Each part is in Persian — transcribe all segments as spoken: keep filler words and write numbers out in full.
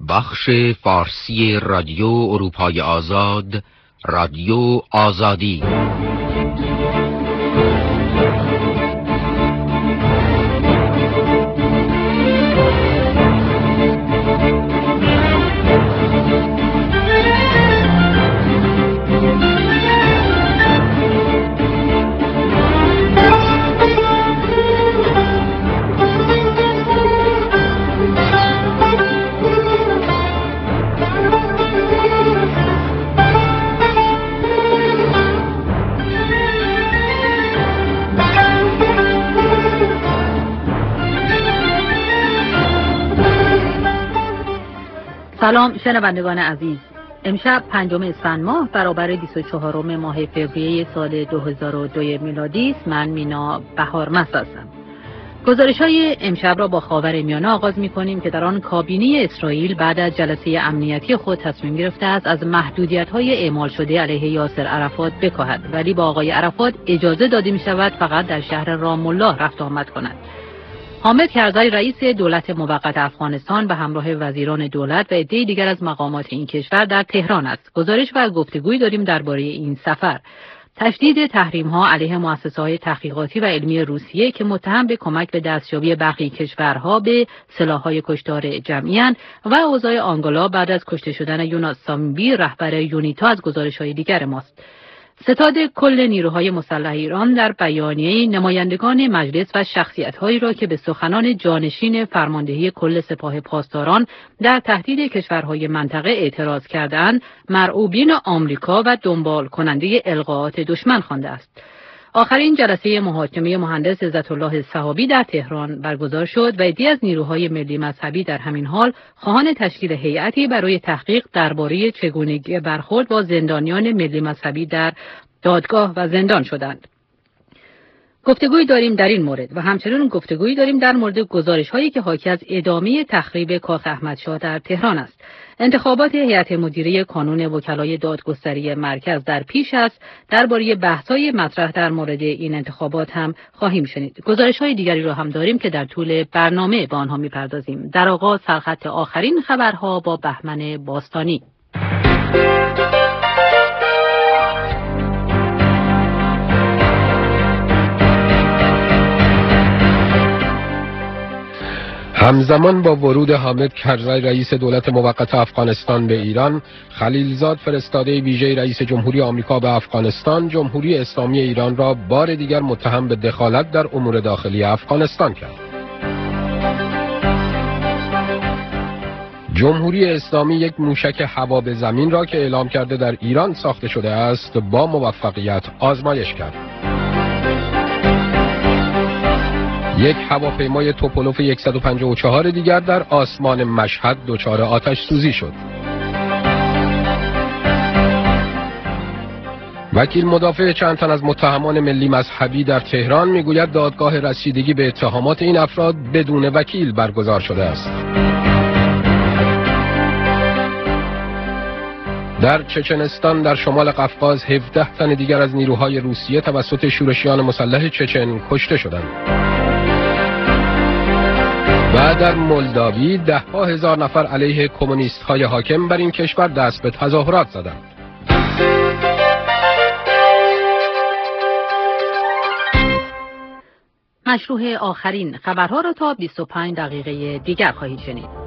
بخش فارسی رادیو اروپای آزاد، رادیو آزادی. سلام شنوندگان عزیز. امشب پنجم اسفند ماه برابر بیست و چهارم ماه فوریه سال دو هزار و دو میلادی است. من مینا بهارمست هستم. گزارش‌های امشب را با خاورمیانه آغاز می‌کنیم که در آن کابینه اسرائیل بعد از جلسه امنیتی خود تصمیم گرفته است از محدودیت‌های اعمال شده علیه یاسر عرفات بکاهد، ولی با آقای عرفات اجازه داده می‌شود فقط در شهر رام الله رفت آمد کند. حامد کرزی رئیس دولت موقت افغانستان به همراه وزیران دولت و عده‌ای دیگر از مقامات این کشور در تهران است. گزارش و گفتگویی داریم درباره این سفر. تشدید تحریم‌ها علیه مؤسسه‌های تحقیقاتی و علمی روسیه که متهم به کمک به دستیابی برخی کشورها به سلاح‌های کشتار جمعی‌اند و اوضاع آنگولا بعد از کشته شدن یوناس سامیبی رهبر یونیتا از گزارش‌های دیگر ماست. ستاد کل نیروهای مسلح ایران در بیانیه نمایندگان مجلس و شخصیت‌هایی را که به سخنان جانشین فرماندهی کل سپاه پاسداران در تهدید کشورهای منطقه اعتراض کردند، مرعوبین آمریکا و دنبال کننده القاءات دشمن خوانده است. آخرین جلسه محاکمه مهندس عزت الله صحابی در تهران برگزار شد و عده‌ای از نیروهای ملی مذهبی در همین حال خواهان تشکیل هیئتی برای تحقیق درباره چگونگی برخورد با زندانیان ملی مذهبی در دادگاه و زندان شدند. گفتگویی داریم در این مورد و همچنین گفتگویی داریم در مورد گزارش‌هایی که حاکی از ادامه تخریب کاخ احمدشاه در تهران است. انتخابات هیئت مدیره کانون وکلای دادگستری مرکز در پیش است. درباره بحث‌های مطرح در مورد این انتخابات هم خواهیم شنید. گزارش‌های دیگری را هم داریم که در طول برنامه با آنها می‌پردازیم. در آغاز سرخط آخرین خبرها با بهمن باستانی. همزمان با ورود حامد کرزی رئیس دولت موقت افغانستان به ایران، خلیلزاد فرستاده ویژه رئیس جمهوری آمریکا به افغانستان، جمهوری اسلامی ایران را بار دیگر متهم به دخالت در امور داخلی افغانستان کرد. جمهوری اسلامی یک موشک هوا به زمین را که اعلام کرده در ایران ساخته شده است، با موفقیت آزمایش کرد. یک هواپیمای توپولوف صد و پنجاه و چهار دیگر در آسمان مشهد دچار آتش سوزی شد. وکیل مدافع چند تن از متهمان ملی مذهبی در تهران میگوید دادگاه رسیدگی به اتهامات این افراد بدون وکیل برگزار شده است. در چچنستان در شمال قفقاز هفده تن دیگر از نیروهای روسیه توسط شورشیان مسلح چچن کشته شدند. و در مولداوی ده ها هزار نفر علیه کمونیست های حاکم بر این کشور دست به تظاهرات زدند. مشروع آخرین خبرها را تا بیست و پنج دقیقه دیگر خواهید شنید.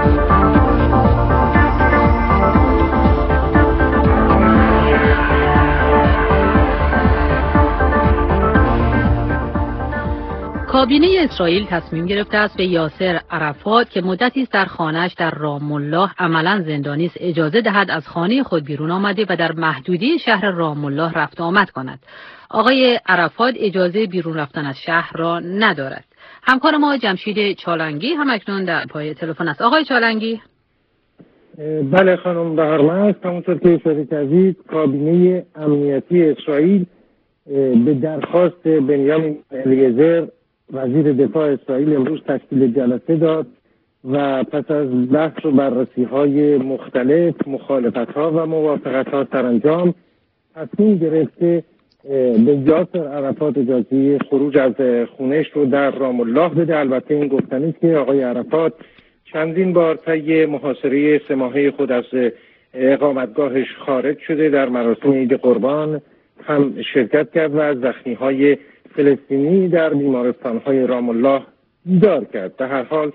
کابینه اسرائیل تصمیم گرفته است به یاسر عرفات که مدتی است در خانه‌اش در رام الله عملاً زندانی است اجازه دهد از خانه خود بیرون آمده و در محدودی شهر رام الله رفت آمد کند. آقای عرفات اجازه بیرون رفتن از شهر را ندارد. همکار ما جمشید چالنگی هم اکنون در پای تلفن است. آقای چالنگی. بله خانم بهارمست، همونطور که اشاره کردید کابینه امنیتی اسرائیل به درخواست بنیامین الیعزر وزیر دفاع اسرائیل امروز تشکیل جلسه داد و پس از بحث و بررسی های مختلف مخالفت ها و موافقت ها سرانجام تصمیم گرفته به یاسر عرفات اجازه خروج از خونه‌اش رو در رام الله بده. البته این گفتنی است که آقای عرفات چندین بار طی محاصره سه ماهه خود از اقامتگاهش خارج شده، در مراسم عید قربان هم شرکت کرد و از زخمی‌های فلسطینی در بیمارستان‌های رام الله دیدار کرد. در هر حال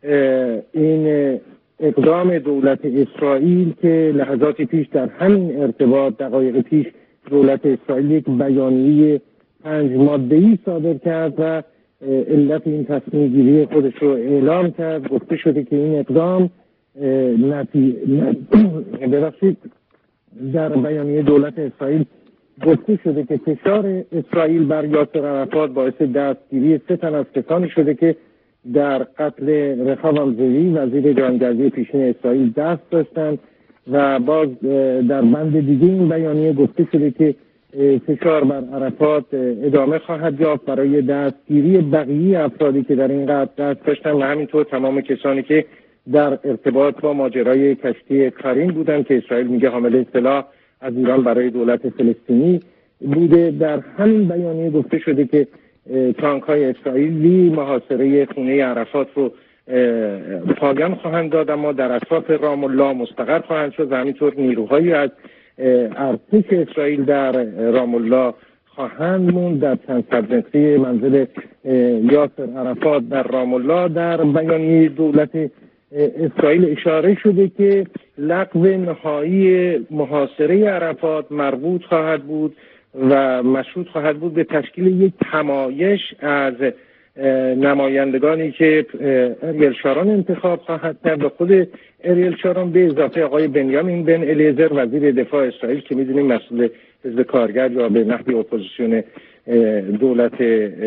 این اقدام دولت اسرائیل که لحظاتی پیش در همین ارتباط دقایق پیش دولت اسرائیل یک بیانیه پنج ماده‌ای صادر کرد و علت این تصمیم گیری خودش رو اعلام کرد. گفته شده که این اقدام نتی... ببخشید در بیانیه دولت اسرائیل گفته شده که فشار اسرائیل بر یاسر عرفات باعث دستگیری سه تن از کسانی شده که در قتل رخاب امزوی وزیر جهانگردی پیشین اسرائیل دست داشتند و باز در بند دیگه این بیانیه گفته شده که فشار بر عرفات ادامه خواهد یافت برای دستگیری بقیه افرادی که در این قتل دست داشتن و همینطور تمام کسانی که در ارتباط با ماجرای کشتی کارین بودن که اسرائیل میگه حامل سلاح از ایران برای دولت فلسطینی بوده. در همین بیانیه گفته شده که تانک های اسرائیلی محاصره خونه عرفات رو پایان خواهند داد، اما در اطراف رام الله مستقر خواهند شد و همینطور نیروهایی از ارتش اسرائیل در رام الله خواهند موند در چند صد متری منزل یاسر عرفات در رام الله. در بیانیه دولت اسرائیل اشاره شده که لغو نهایی محاصره عرفات مربوط خواهد بود و مشروط خواهد بود به تشکیل یک همایش از نمایندگانی که اریل شارون انتخاب خواهد کرد و خود اریل شارون به اضافه آقای بنیامین بن الیعزر وزیر دفاع اسرائیل که می‌دونیم مسئول حزب کارگر یا به نحوی اپوزیسیون دولت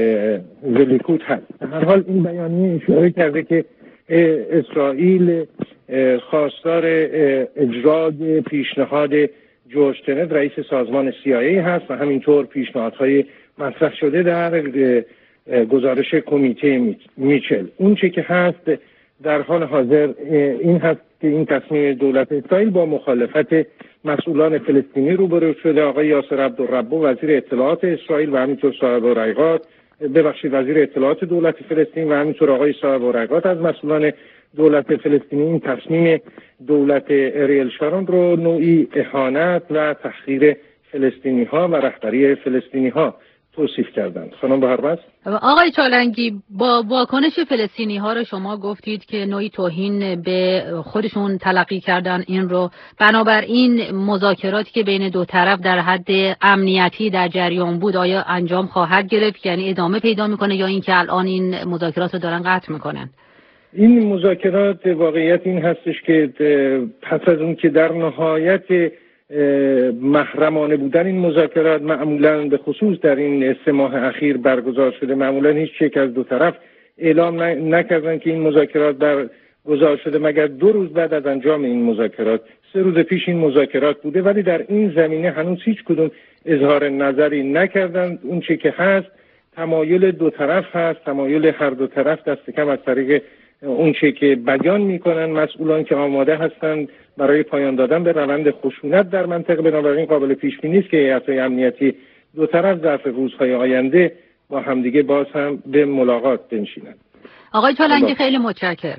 لیکود هست. در هر حال این بیانیه اشاره کرده که اسرائیل خواستار اجرای پیشنهاد جورج تنت رئیس سازمان سی آی ای هست و همینطور پیشنهادهای مطرح شده در گزارش کمیته میچل. اون چه که هست در حال حاضر این هست که این تصمیم دولت اسرائیل با مخالفت مسئولان فلسطینی روبرو شده. آقای یاسر عبدالربو وزیر اطلاعات اسرائیل و همینطور صاحب الرایقات ببخشید وزیر اطلاعات دولت فلسطین و همینطور آقای صاحب الرایقات از مسئولان دولت فلسطینی این تصمیم دولت اریل شارون رو نوعی اهانت و تحقیر فلسطینی ها و رهبری فلسطینی ها توصیف کردند. خانم بهرمس. آقای چالنگی، با واکنش فلسطینی ها رو شما گفتید که نوعی توهین به خودشون تلقی کردن این رو، بنابراین مذاکراتی که بین دو طرف در حد امنیتی در جریان بود آیا انجام خواهد گرفت، یعنی ادامه پیدا میکنه یا اینکه الان این مذاکرات رو دارن قطع میکنن؟ این مذاکرات واقعیت این هستش که پس از اون که در نهایت محرمانه بودن این مذاکرات معمولاً به خصوص در این سه ماه اخیر برگزار شده، معمولاً هیچ یک از دو طرف اعلام نکردن که این مذاکرات برگزار شده مگر دو روز بعد از انجام این مذاکرات. سه روز پیش این مذاکرات بوده ولی در این زمینه هنوز هیچ کدوم اظهار نظری نکردن. اون چی که هست تمایل دو طرف هست، تمایل هر دو طرف دست کم از طریق اون چی که بیان میکنن مسئولان که آماده هستند برای پایان دادن به روند خشونت در منطقه. بنابراین قابل پیش بینی است که هیئت‌های امنیتی دو طرف ظرف روزهای آینده با همدیگه باز هم به ملاقات بنشینند. آقای چالنگی خیلی متشکرم.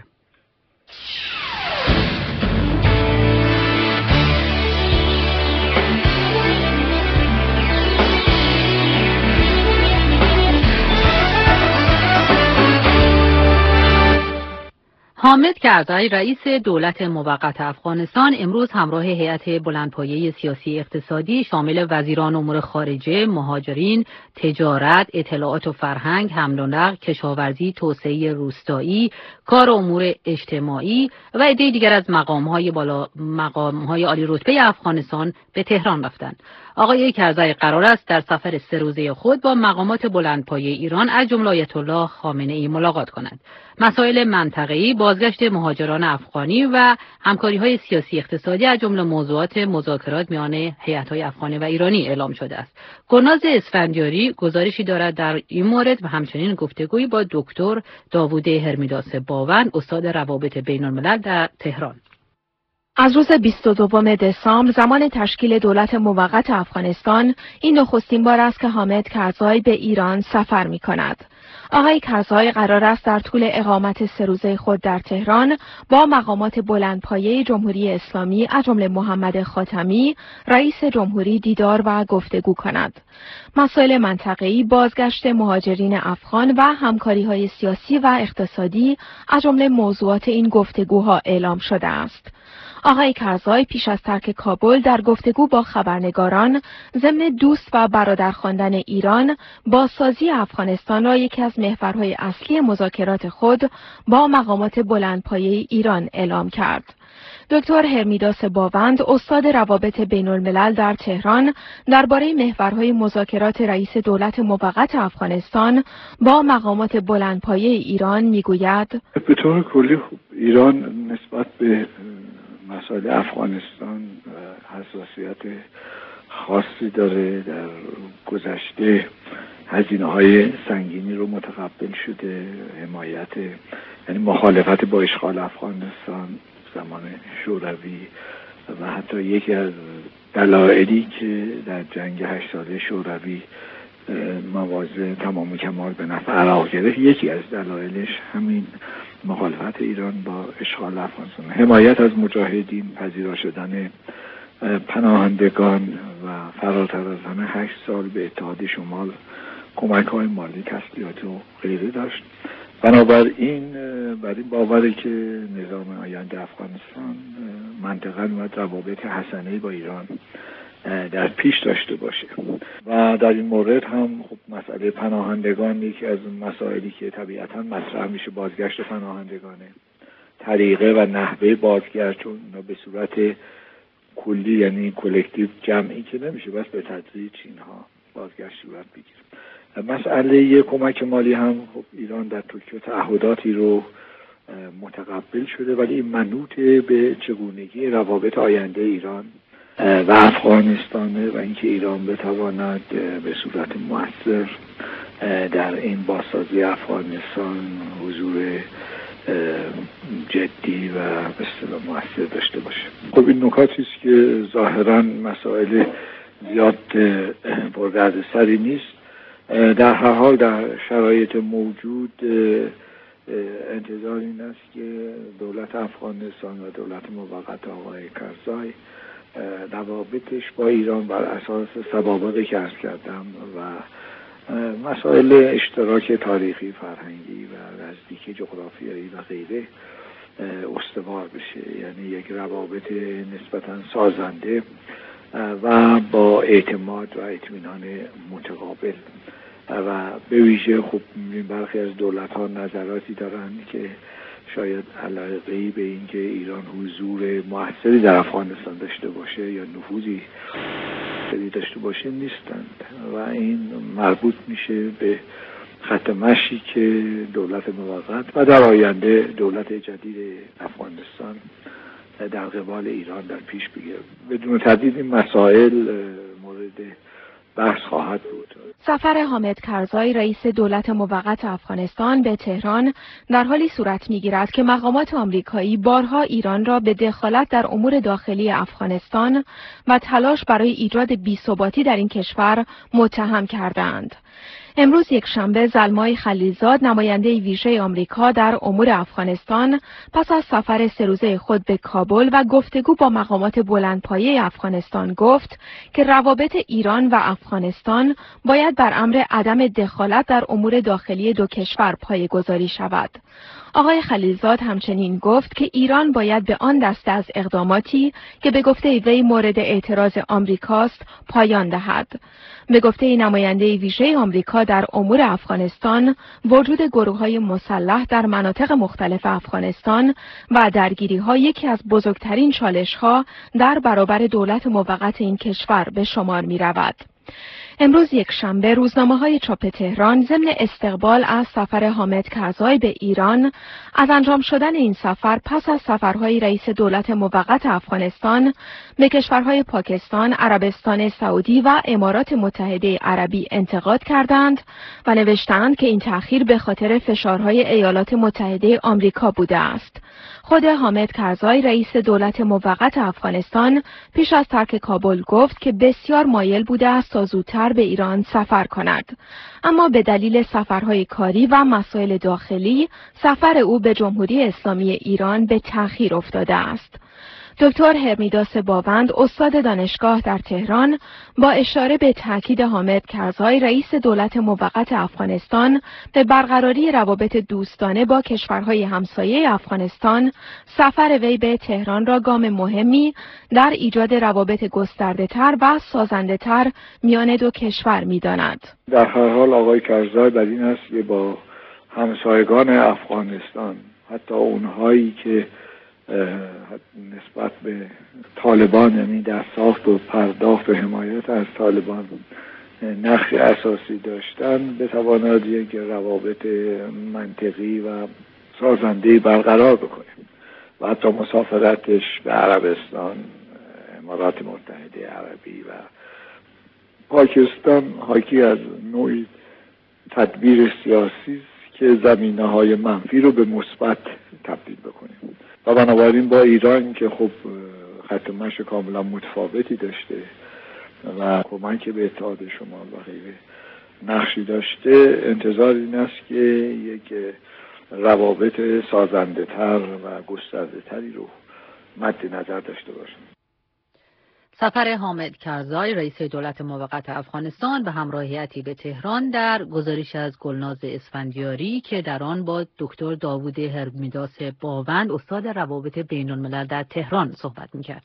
حامد کرزی رئیس دولت موقت افغانستان امروز همراه هیئت بلندپایه سیاسی اقتصادی شامل وزیران امور خارجه، مهاجرین، تجارت، اطلاعات و فرهنگ، حمل و نقل، کشاورزی، توسعه روستایی، کار و امور اجتماعی و عده دیگر از مقام‌های بالا مقام‌های عالی رتبه افغانستان به تهران رفتند. آقای کرزی قرار است در سفر سه روزه خود با مقامات بلندپایه ایران از جمله آیت الله خامنه‌ای ملاقات کنند. مسائل منطقه‌ای، بازگشت مهاجران افغانی و همکاری‌های سیاسی اقتصادی از جمله موضوعات مذاکرات میان هیئت‌های افغانی و ایرانی اعلام شده است. گلناز اسفندیاری گزارشی دارد در این مورد و همچنین گفتگویی با دکتر داوود هرمیداس باون، استاد روابط بین‌الملل در تهران. از روز بیست و دوم دسامبر زمان تشکیل دولت موقت افغانستان این نخستین بار است که حامد کرزی به ایران سفر می کند. آقای کرزای قرار است در طول اقامت سه روزه خود در تهران با مقامات بلندپایه جمهوری اسلامی از جمله محمد خاتمی رئیس جمهوری دیدار و گفتگو کند. مسائل منطقه‌ای، بازگشت مهاجرین افغان و همکاری‌های سیاسی و اقتصادی از جمله موضوعات این گفتگوها اعلام شده است. آقای کرزای پیش از ترک کابل در گفتگو با خبرنگاران ضمن دوست و برادر خواندن ایران با سازی افغانستان را یکی از محورهای اصلی مذاکرات خود با مقامات بلندپایه ایران اعلام کرد. دکتر هرمیداس باوند، استاد روابط بین الملل در تهران، درباره محورهای مذاکرات رئیس دولت موقت افغانستان با مقامات بلندپایه ایران میگوید: به طور کلی ایران نسبت به مسائل افغانستان حساسیت خاصی داره. در گذشته هزینه‌های سنگینی رو متقبل شده، حمایت یعنی مخالفت با اشغال افغانستان زمان شوروی و حتی یکی از دلایلی که در جنگ هشت ساله شوروی مواضع تمام کمال به نفع عراق گرفت، یکی از دلایلش همین مخالفت ایران با اشغال افغانستان، حمایت از مجاهدین، پذیرا شدن پناهندگان و فراتر از همه هشت سال به اتحاد شمال کمک‌های مالی، تسلیحات و غیره داشت. بنابراین بر این باوره که نظام آینده افغانستان منطقاً باید روابط حسنه‌ای با ایران در پیش داشته باشه و در این مورد هم خب مسئله پناهندگان یکی از مسائلی که طبیعتاً مطرح میشه، بازگشت پناهندگانه، طریقه و نحوه بازگشت، چون به صورت کلی یعنی کلکتیو جمعی که نمیشه، بس به تدریج اینها بازگشت صورت بگیره. مسئله کمک مالی هم خب ایران در توکیو تعهداتی رو متقبل شده، ولی این منوط به چگونگی روابط آینده ایران و افغانستانه و اینکه ایران بتواند به صورت مؤثر در این بازسازی افغانستان حضور جدی و به اصطلاح مؤثر داشته باشه. خب این نکاتی است که ظاهراً مسائل زیاد پردردسری نیست. در هر حال در شرایط موجود انتظار این است که دولت افغانستان و دولت موقت آقای کرزای روابطش با ایران بر اساس سوابقی که عرض کردم و مسائل اشتراک تاریخی، فرهنگی و نزدیکی جغرافیایی و غیره استوار بشه، یعنی یک روابط نسبتاً سازنده و با اعتماد و اطمینان متقابل. و به ویژه خب برخی از دولت‌ها نظراتی دارند که شاید علاقه‌ای به این که ایران حضور موثری در افغانستان داشته باشه یا نفوذی داشته باشه نیستند و این مربوط میشه به خط مشی که دولت موقت و در آینده دولت جدید افغانستان در قبال ایران در پیش بگیره. بدون تردید این مسائل مورد بحث خواهد بود. سفر حامد کرزای رئیس دولت موقت افغانستان به تهران در حالی صورت می‌گیرد که مقامات آمریکایی بارها ایران را به دخالت در امور داخلی افغانستان و تلاش برای ایجاد بی‌ثباتی در این کشور متهم کردند. امروز یک شنبه زلمای خلیلزاد، نماینده ویژه آمریکا در امور افغانستان، پس از سفر سه روزه خود به کابل و گفتگو با مقامات بلندپایه افغانستان گفت که روابط ایران و افغانستان باید بر امر عدم دخالت در امور داخلی دو کشور پایه‌گذاری شود. آقای خلیلزاد همچنین گفت که ایران باید به آن دسته از اقداماتی که به گفته وی مورد اعتراض آمریکاست پایان دهد. به گفته نماینده ویژه آمریکا در امور افغانستان، وجود گروه‌های مسلح در مناطق مختلف افغانستان و درگیری‌ها یکی از بزرگترین چالش‌ها در برابر دولت موقت این کشور به شمار می‌رود. امروز یک شنبه روزنامه‌های چاپ تهران ضمن استقبال از سفر حامد کرزای به ایران از انجام شدن این سفر پس از سفرهای رئیس دولت موقت افغانستان به کشورهای پاکستان، عربستان سعودی و امارات متحده عربی انتقاد کردند و نوشتند که این تأخیر به خاطر فشارهای ایالات متحده آمریکا بوده است. خود حامد کرزای رئیس دولت موقت افغانستان پیش از ترک کابل گفت که بسیار مایل بوده است تا زودتر تر به ایران سفر کند. اما به دلیل سفرهای کاری و مسائل داخلی، سفر او به جمهوری اسلامی ایران به تأخیر افتاده است. دکتر هرمیداس باوند، استاد دانشگاه در تهران، با اشاره به تاکید حامد کرزای رئیس دولت موقت افغانستان به برقراری روابط دوستانه با کشورهای همسایه افغانستان، سفر وی به تهران را گام مهمی در ایجاد روابط گسترده‌تر و سازنده‌تر میان دو کشور می‌داند. در هر حال آقای کرزای بر این است که با همسایگان افغانستان، حتی اونهایی که نسبت به طالبان، یعنی در ساخت و پرداخت و حمایت از طالبان نقش اساسی داشتن، بتواند یک روابط منطقی و سازنده برقرار بکنیم و حتی مسافرتش به عربستان، امارات متحده عربی و پاکستان حاکی از نوعی تدبیر سیاسی است که زمینه‌های منفی رو به مثبت تبدیل بکنیم. و بنابراین با ایران که خب خط مشی کاملا متفاوتی داشته و کمک به اتحاد شمال و غیره نقشی داشته، انتظار این است که یک روابط سازنده تر و گسترده تری رو مد نظر داشته باشیم. سفر حامد کرزای رئیس دولت موقت افغانستان به همراه هیئتی به تهران در گزارش از گلناز اسفندیاری که در آن با دکتر داوود هرمیداس باوند استاد روابط بین الملل در تهران صحبت می‌کرد.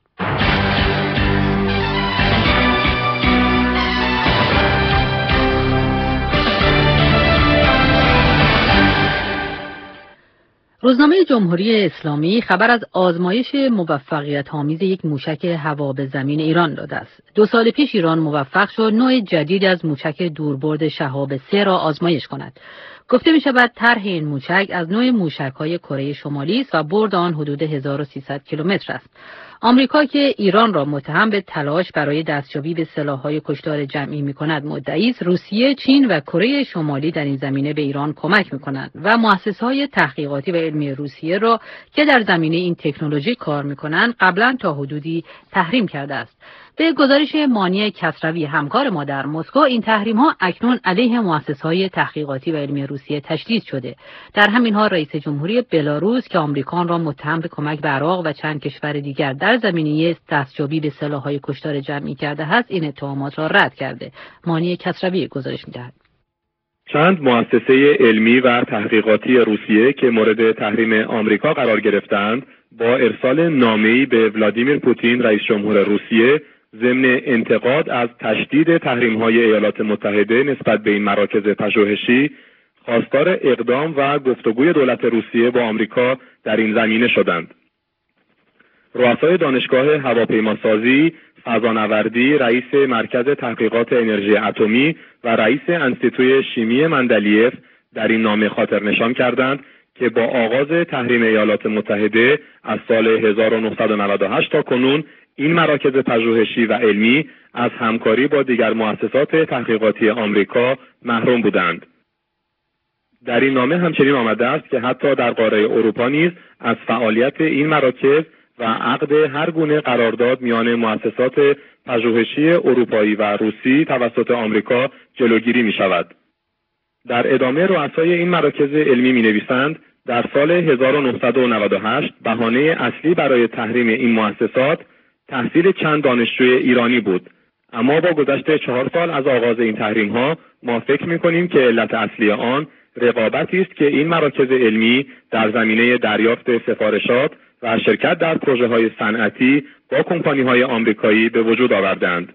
روزنامه جمهوری اسلامی خبر از آزمایش موفقیت آمیز یک موشک هوا به زمین ایران داده است. دو سال پیش ایران موفق شد نوع جدید از موشک دوربرد شهاب سه را آزمایش کند. گفته می شود طرح این موشک از نوع موشک‌های کره شمالی است و برد آن حدود هزار و سیصد کیلومتر است. آمریکا که ایران را متهم به تلاش برای دستیابی به سلاح‌های کشتار جمعی می‌کند مدعی است، روسیه، چین و کره شمالی در این زمینه به ایران کمک می‌کنند و مؤسسه‌های تحقیقاتی و علمی روسیه را که در زمینه این تکنولوژی کار می‌کنند قبلا تا حدودی تحریم کرده است. به گزارش مانی کسروی همکار ما در مسکو، این تحریم‌ها اکنون علیه مؤسسه‌های تحقیقاتی و علمی روسیه تشدید شده. در همین حال رئیس جمهوری بلاروس که آمریکا را متهم به کمک به عراق و چند کشور دیگر در زمینه دستیابی به سلاح‌های کشتار جمعی کرده است، این اتهامات را رد کرده. مانی کسروی گزارش می‌دهد. چند مؤسسه علمی و تحقیقاتی روسیه که مورد تحریم آمریکا قرار گرفتند، با ارسال نامه‌ای به ولادیمیر پوتین رئیس جمهور روسیه ضمن انتقاد از تشدید تحریم‌های ایالات متحده نسبت به این مراکز پژوهشی، خواستار اقدام و گفتگوی دولت روسیه با آمریکا در این زمینه شدند. رؤسای دانشگاه هواپیماسازی، فضانوردی، رئیس مرکز تحقیقات انرژی اتمی و رئیس انستیتوی شیمی مندلیف در این نامه خاطر نشان کردند که با آغاز تحریم ایالات متحده از سال هزار و نهصد و نود و هشت تا کنون این مراکز پژوهشی و علمی از همکاری با دیگر مؤسسات تحقیقاتی آمریکا محروم بودند. در این نامه همچنین آمده است که حتی در قاره اروپا نیز از فعالیت این مراکز و عقد هر گونه قرارداد میان مؤسسات پژوهشی اروپایی و روسی توسط آمریکا جلوگیری می شود. در ادامه رؤسای این مراکز علمی می نویسند در سال هزار و نهصد و نود و هشت بهانه اصلی برای تحریم این مؤسسات تحصیل چند دانشجوی ایرانی بود، اما با گذشت چهار سال از آغاز این تحریم ها ما فکر می کنیم که علت اصلی آن رقابتی است که این مراکز علمی در زمینه دریافت سفارشات و شرکت در پروژه های صنعتی با کمپانی های آمریکایی به وجود آوردند.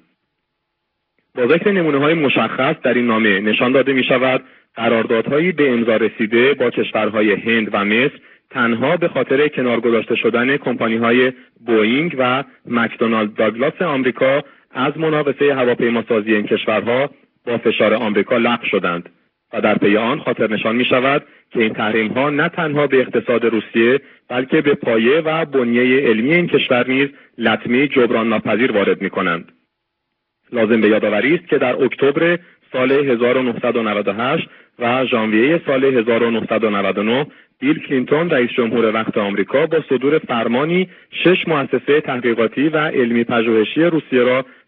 با ذکر نمونه های مشخص در این نامه نشان داده می شود قراردادهایی به امضا رسیده با کشورهای هند و مصر تنها به خاطر کنار گذاشته شدن کمپانی‌های بوئینگ و مکدونالد داگلاس آمریکا از مناقصه هواپیماسازی این کشورها با فشار آمریکا لغو شدند و در پی آن خاطر نشان می شود که این تحریم‌ها نه تنها به اقتصاد روسیه بلکه به پایه و بنیه علمی این کشور نیز لطمه جبران ناپذیر وارد می‌کنند. لازم به یادآوری است که در اکتبر سال هزار و نهصد و نود و هشت و ژانویه سال هزار و نهصد و نود و نه بیل کلینتون رئیس جمهور وقت آمریکا با صدور فرمانی شش مؤسسه تحقیقاتی و علمی پژوهشی روسیه را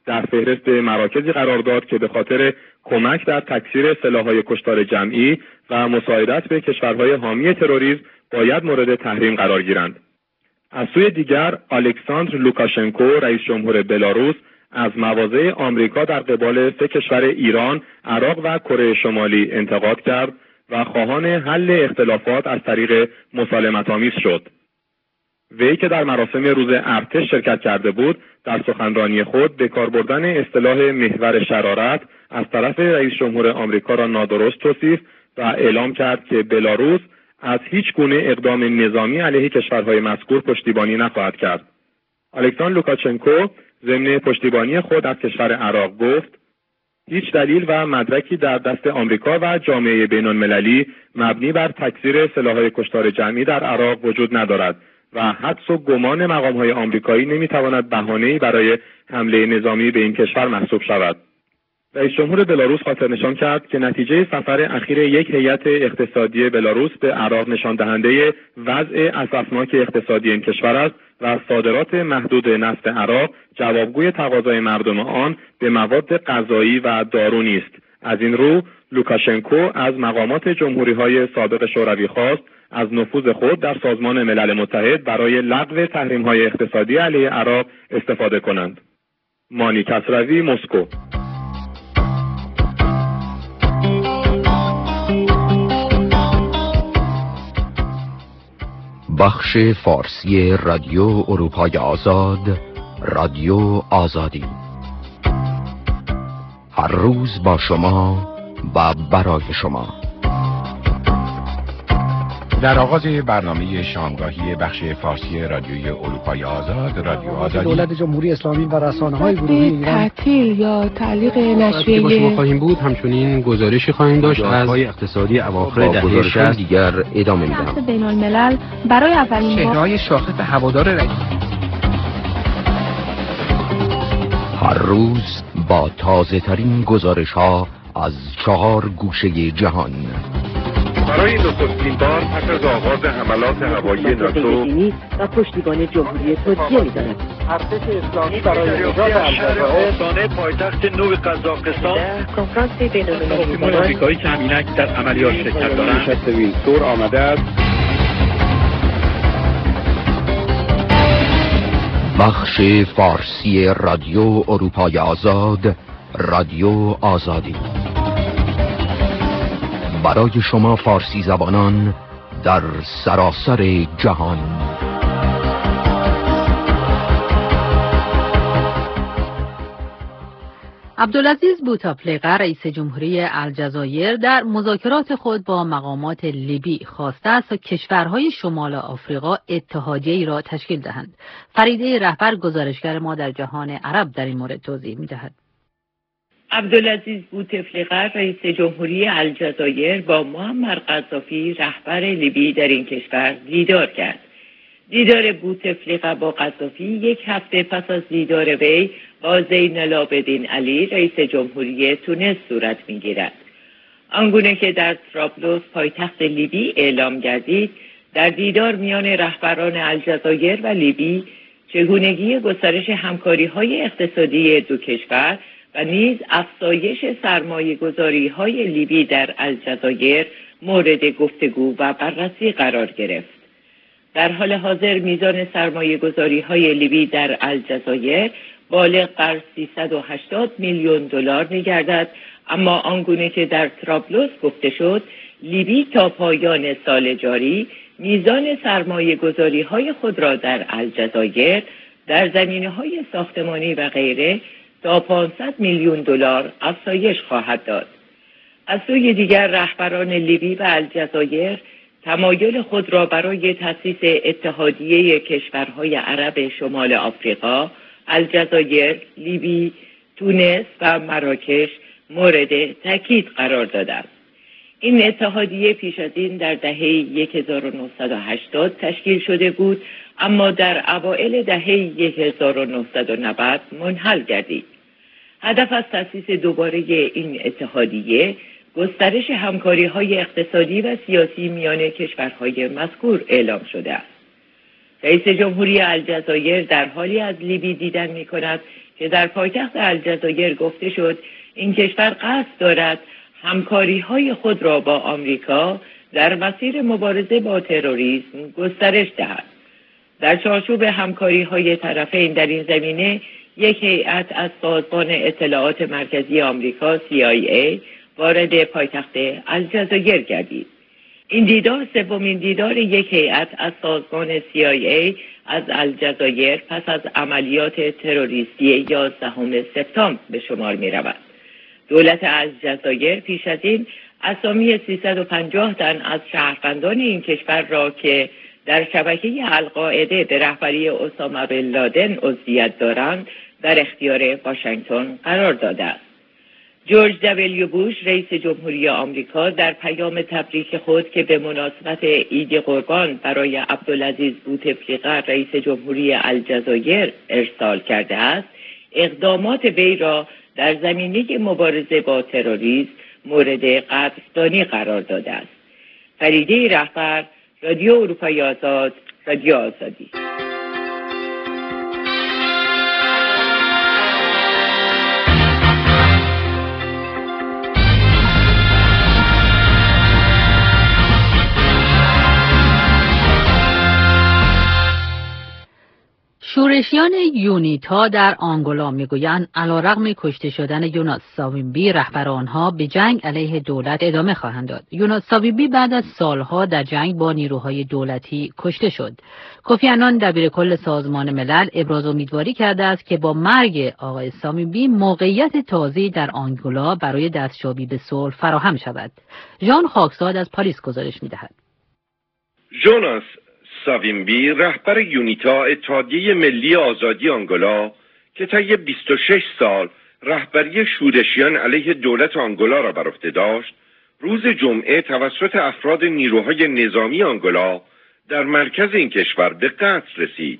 در فهرست مراکزی قرار داد که به خاطر کمک در تکثیر سلاح‌های کشتار جمعی و مساعدت به کشورهای حامی تروریسم باید مورد تحریم قرار گیرند. از سوی دیگر الکساندر لوکاشنکو رئیس جمهور بلاروس از مواضع آمریکا در قبال سه کشور ایران، عراق و کره شمالی انتقاد کرد و خواهان حل اختلافات از طریق مسالمت‌آمیز شد. وی که در مراسم روز ارتش شرکت کرده بود، در سخنرانی خود به کار بردن اصطلاح محور شرارت از طرف رئیس جمهور آمریکا را نادرست توصیف و اعلام کرد که بلاروس از هیچ گونه اقدام نظامی علیه کشورهای مذکور پشتیبانی نخواهد کرد. الکساندر لوکاشنکو ضمن پشتیبانی خود از کشور عراق گفت: هیچ دلیل و مدرکی در دست آمریکا و جامعه بین‌المللی مبنی بر تکثیر سلاح‌های کشتار جمعی در عراق وجود ندارد و حدس و گمان مقام‌های آمریکایی نمی‌تواند بهانه‌ای برای حمله نظامی به این کشور محسوب شود. رئیس جمهور بلاروس خاطر نشان کرد که نتیجه سفر اخیر یک هیئت اقتصادی بلاروس به عراق نشان دهنده وضع اسفناک اقتصادی این کشور است و صادرات محدود نفت عراق جوابگوی تقاضای مردم آن به مواد غذایی و دارو نیست. از این رو لوکاشنکو از مقامات جمهوری‌های سابق شوروی خواست از نفوذ خود در سازمان ملل متحد برای لغو تحریم‌های اقتصادی علیه عراق استفاده کنند. مانی کسروی، مسکو. بخش فارسی رادیو اروپای آزاد، رادیو آزادی، هر روز با شما و برای شما. در آغاز برنامه شامگاهی بخش فارسی رادیوی اروپای آزاد، رادیو آزادی، دولت جمهوری اسلامی و رسانه‌های گروهی ایران تعطیل یا تعلیق نشریه با شما خواهیم بود. همچنین گزارشی خواهیم داشت از اقتصادی اواخر دهه شصت. دیگر ادامه میدم. بین الملل برای اولین بار چهره‌های شاخص هوادار رئیس. هر روز با تازه ترین گزارش ها از چهار گوشه جهان. برای نخستین بار پس از آغاز حملات هوایی ناتو و پشتیبان جمهوری ترکیه می‌دارد. ارتش اسلامی برای نجات الجزایر پایتخت نو قزاقستان کنفرانس بین‌المللی آمریکایی که همینک در عملیات شرکت دارند نشست وینسور آمده است. بخش فارسی رادیو اروپای آزاد، رادیو آزادی، برای شما فارسی زبانان در سراسر جهان. عبدالعزیز بوتافلیقه رئیس جمهوری الجزایر در مذاکرات خود با مقامات لیبی خواسته است تا کشورهای شمال آفریقا اتحادیه‌ای را تشکیل دهند. فریده رهبر گزارشگر ما در جهان عرب در این مورد توضیح می‌دهد. عبدالعزیز بوتفلیقه رئیس جمهوری الجزایر با معمر قذافی رهبر لیبی در این کشور دیدار کرد. دیدار بوتفلیقه با قذافی یک هفته پس از دیدار وی با زین العابدین علی رئیس جمهوری تونس صورت می‌گیرد. آنگونه که در طرابلس پایتخت لیبی اعلام گردید، در دیدار میان رهبران الجزایر و لیبی چگونگی گسترش همکاری‌های اقتصادی دو کشور و نیز افزایش سرمایه‌گذاری‌های لیبی در الجزایر مورد گفتگو و بررسی قرار گرفت. در حال حاضر میزان سرمایه‌گذاری‌های لیبی در الجزایر بالغ بر سیصد و هشتاد میلیون دلار می‌گردد، اما آنگونه که در طرابلس گفته شد، لیبی تا پایان سال جاری میزان سرمایه‌گذاری‌های خود را در الجزایر در زمینه‌های ساختمانی و غیره تا پانصد میلیون دلار افزایش خواهد داد. از سوی دیگر رهبران لیبی و الجزایر تمایل خود را برای تأسیس اتحادیه کشورهای عرب شمال آفریقا، الجزایر، لیبی، تونس و مراکش مورد تاکید قرار دادند. این اتحادیه پیش از این در دهه هزار و نهصد و هشتاد تشکیل شده بود، اما در اوایل دهه هزار و نهصد و نود منحل گردید. هدف از تأسیس دوباره این اتحادیه گسترش همکاری‌های اقتصادی و سیاسی میان کشورهای مذکور اعلام شده است. رئیس جمهوری الجزایر در حالی از لیبی دیدن می کند که در پایتخت الجزایر گفته شد این کشور قصد دارد همکاری های خود را با آمریکا در مسیر مبارزه با تروریسم گسترش دهد. در چارچوب همکاری های طرفین در این زمینه یک هیئت از سازمان اطلاعات مرکزی آمریکا سی آی ای وارد پایتخت الجزایر گردید. این دیدار سومین دیدار یک هیئت از سازمان سی آی ای از الجزایر پس از عملیات تروریستی یازدهم سپتامبر به شمار می رود. دولت الجزایر پیش از این اسامی سیصد و پنجاه تن از شهروندان این کشور را که در شبکه القاعده به رهبری اسامه بن لادن عضویت دارند در اختیار واشنگتن قرار داده است. جورج دبلیو بوش رئیس جمهوری آمریکا در پیام تبریک خود که به مناسبت عید قربان برای عبدالعزیز بوتفلیقه رئیس جمهوری الجزایر ارسال کرده است، اقدامات وی را در زمینه مبارزه با تروریسم مورد قدردانی قرار داده است. فریده رهبر، رادیو اروپای آزاد، رادیو آزادی. شورشیان یونیتا در آنگولا میگویند علیرغم کشته شدن یوناس ساویمبی رهبر آنها به جنگ علیه دولت ادامه خواهند داد. یوناس ساویمبی بعد از سالها در جنگ با نیروهای دولتی کشته شد. کوفی عنان دبیرکل سازمان ملل ابراز امیدواری کرده است که با مرگ آقای ساویمبی موقعیت تازه‌ای در آنگولا برای دستیابی به صلح فراهم شود. ژان خاکزاد از پاریس گزارش می‌دهد. یوناس ساویمبی رهبر یونیتا اتحادیه ملی آزادی آنگولا که طی بیست و شش سال رهبری شورشیان علیه دولت آنگولا را بر عهده داشت، روز جمعه توسط افراد نیروهای نظامی آنگولا در مرکز این کشور به قتل رسید.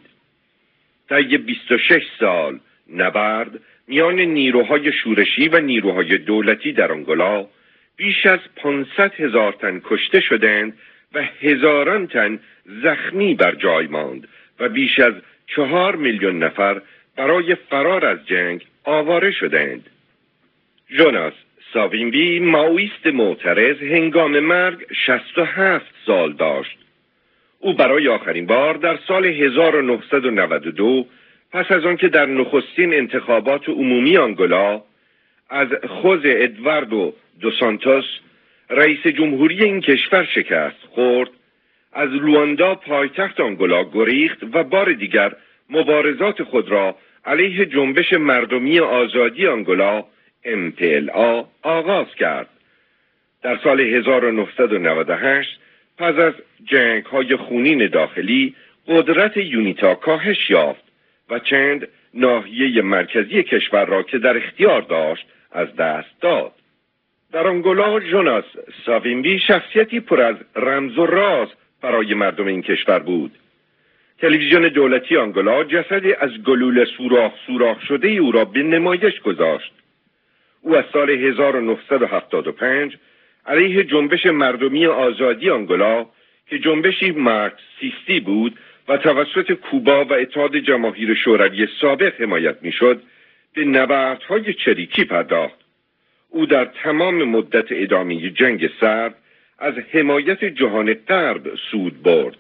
طی بیست و شش سال نبرد میان نیروهای شورشی و نیروهای دولتی در آنگولا بیش از پانصد هزار تن کشته شدند و هزاران تن زخمی بر جای ماند و بیش از چهار میلیون نفر برای فرار از جنگ آواره شدند. یوناس ساویمبی مائویست معترض هنگام مرگ شصت و هفت سال داشت. او برای آخرین بار در سال هزار و نهصد و نود و دو پس از آنکه در نخستین انتخابات عمومی آنگولا از خوز ادواردو دو سانتوس رئیس جمهوری این کشور شکست خورد، از لواندا پایتخت آنگولا گریخت و بار دیگر مبارزات خود را علیه جنبش مردمی آزادی آنگولا ام پی ال آ آغاز کرد. در سال هزار و نهصد و نود و هشت پس از جنگ‌های خونین داخلی قدرت یونیتا کاهش یافت و چند ناحیه مرکزی کشور را که در اختیار داشت از دست داد. در آنگولا یوناس ساویمبی شخصیتی پر از رمز و راز برای مردم این کشور بود. تلویزیون دولتی آنگولا جسدی از گلوله سوراخ سوراخ شده او را به نمایش گذاشت. او از سال هزار و نهصد و هفتاد و پنج علیه جنبش مردمی آزادی آنگولا که جنبشی مارکسیستی بود و توسط کوبا و اتحاد جماهیر شوروی سابق حمایت میشد، به نبردهای چریکی پرداخت. او در تمام مدت ادامه جنگ سرد از حمایت جهان غرب سود برد.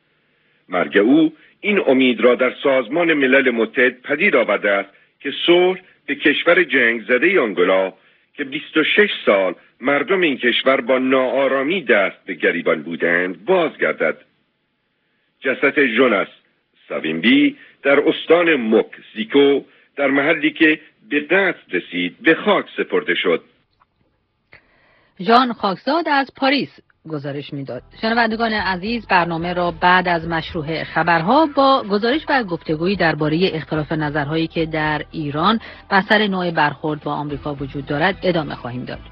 مرگ او این امید را در سازمان ملل متحد پدید آورده است که صلح به کشور جنگ زده آنگولا که بیست و شش سال مردم این کشور با ناآرامی دست به گریبان بودند بازگردد. جسد یوناس ساویمبی در استان مکزیکو در محلی که به قتل رسید به خاک سپرده شد. ژان خاکزاد از پاریس گزارش میداد. شنوندگان عزیز، برنامه را بعد از مشروع خبرها با گزارش و گفتگویی درباره اختلاف نظرهایی که در ایران بر سر نوع برخورد با آمریکا وجود دارد ادامه خواهیم داد.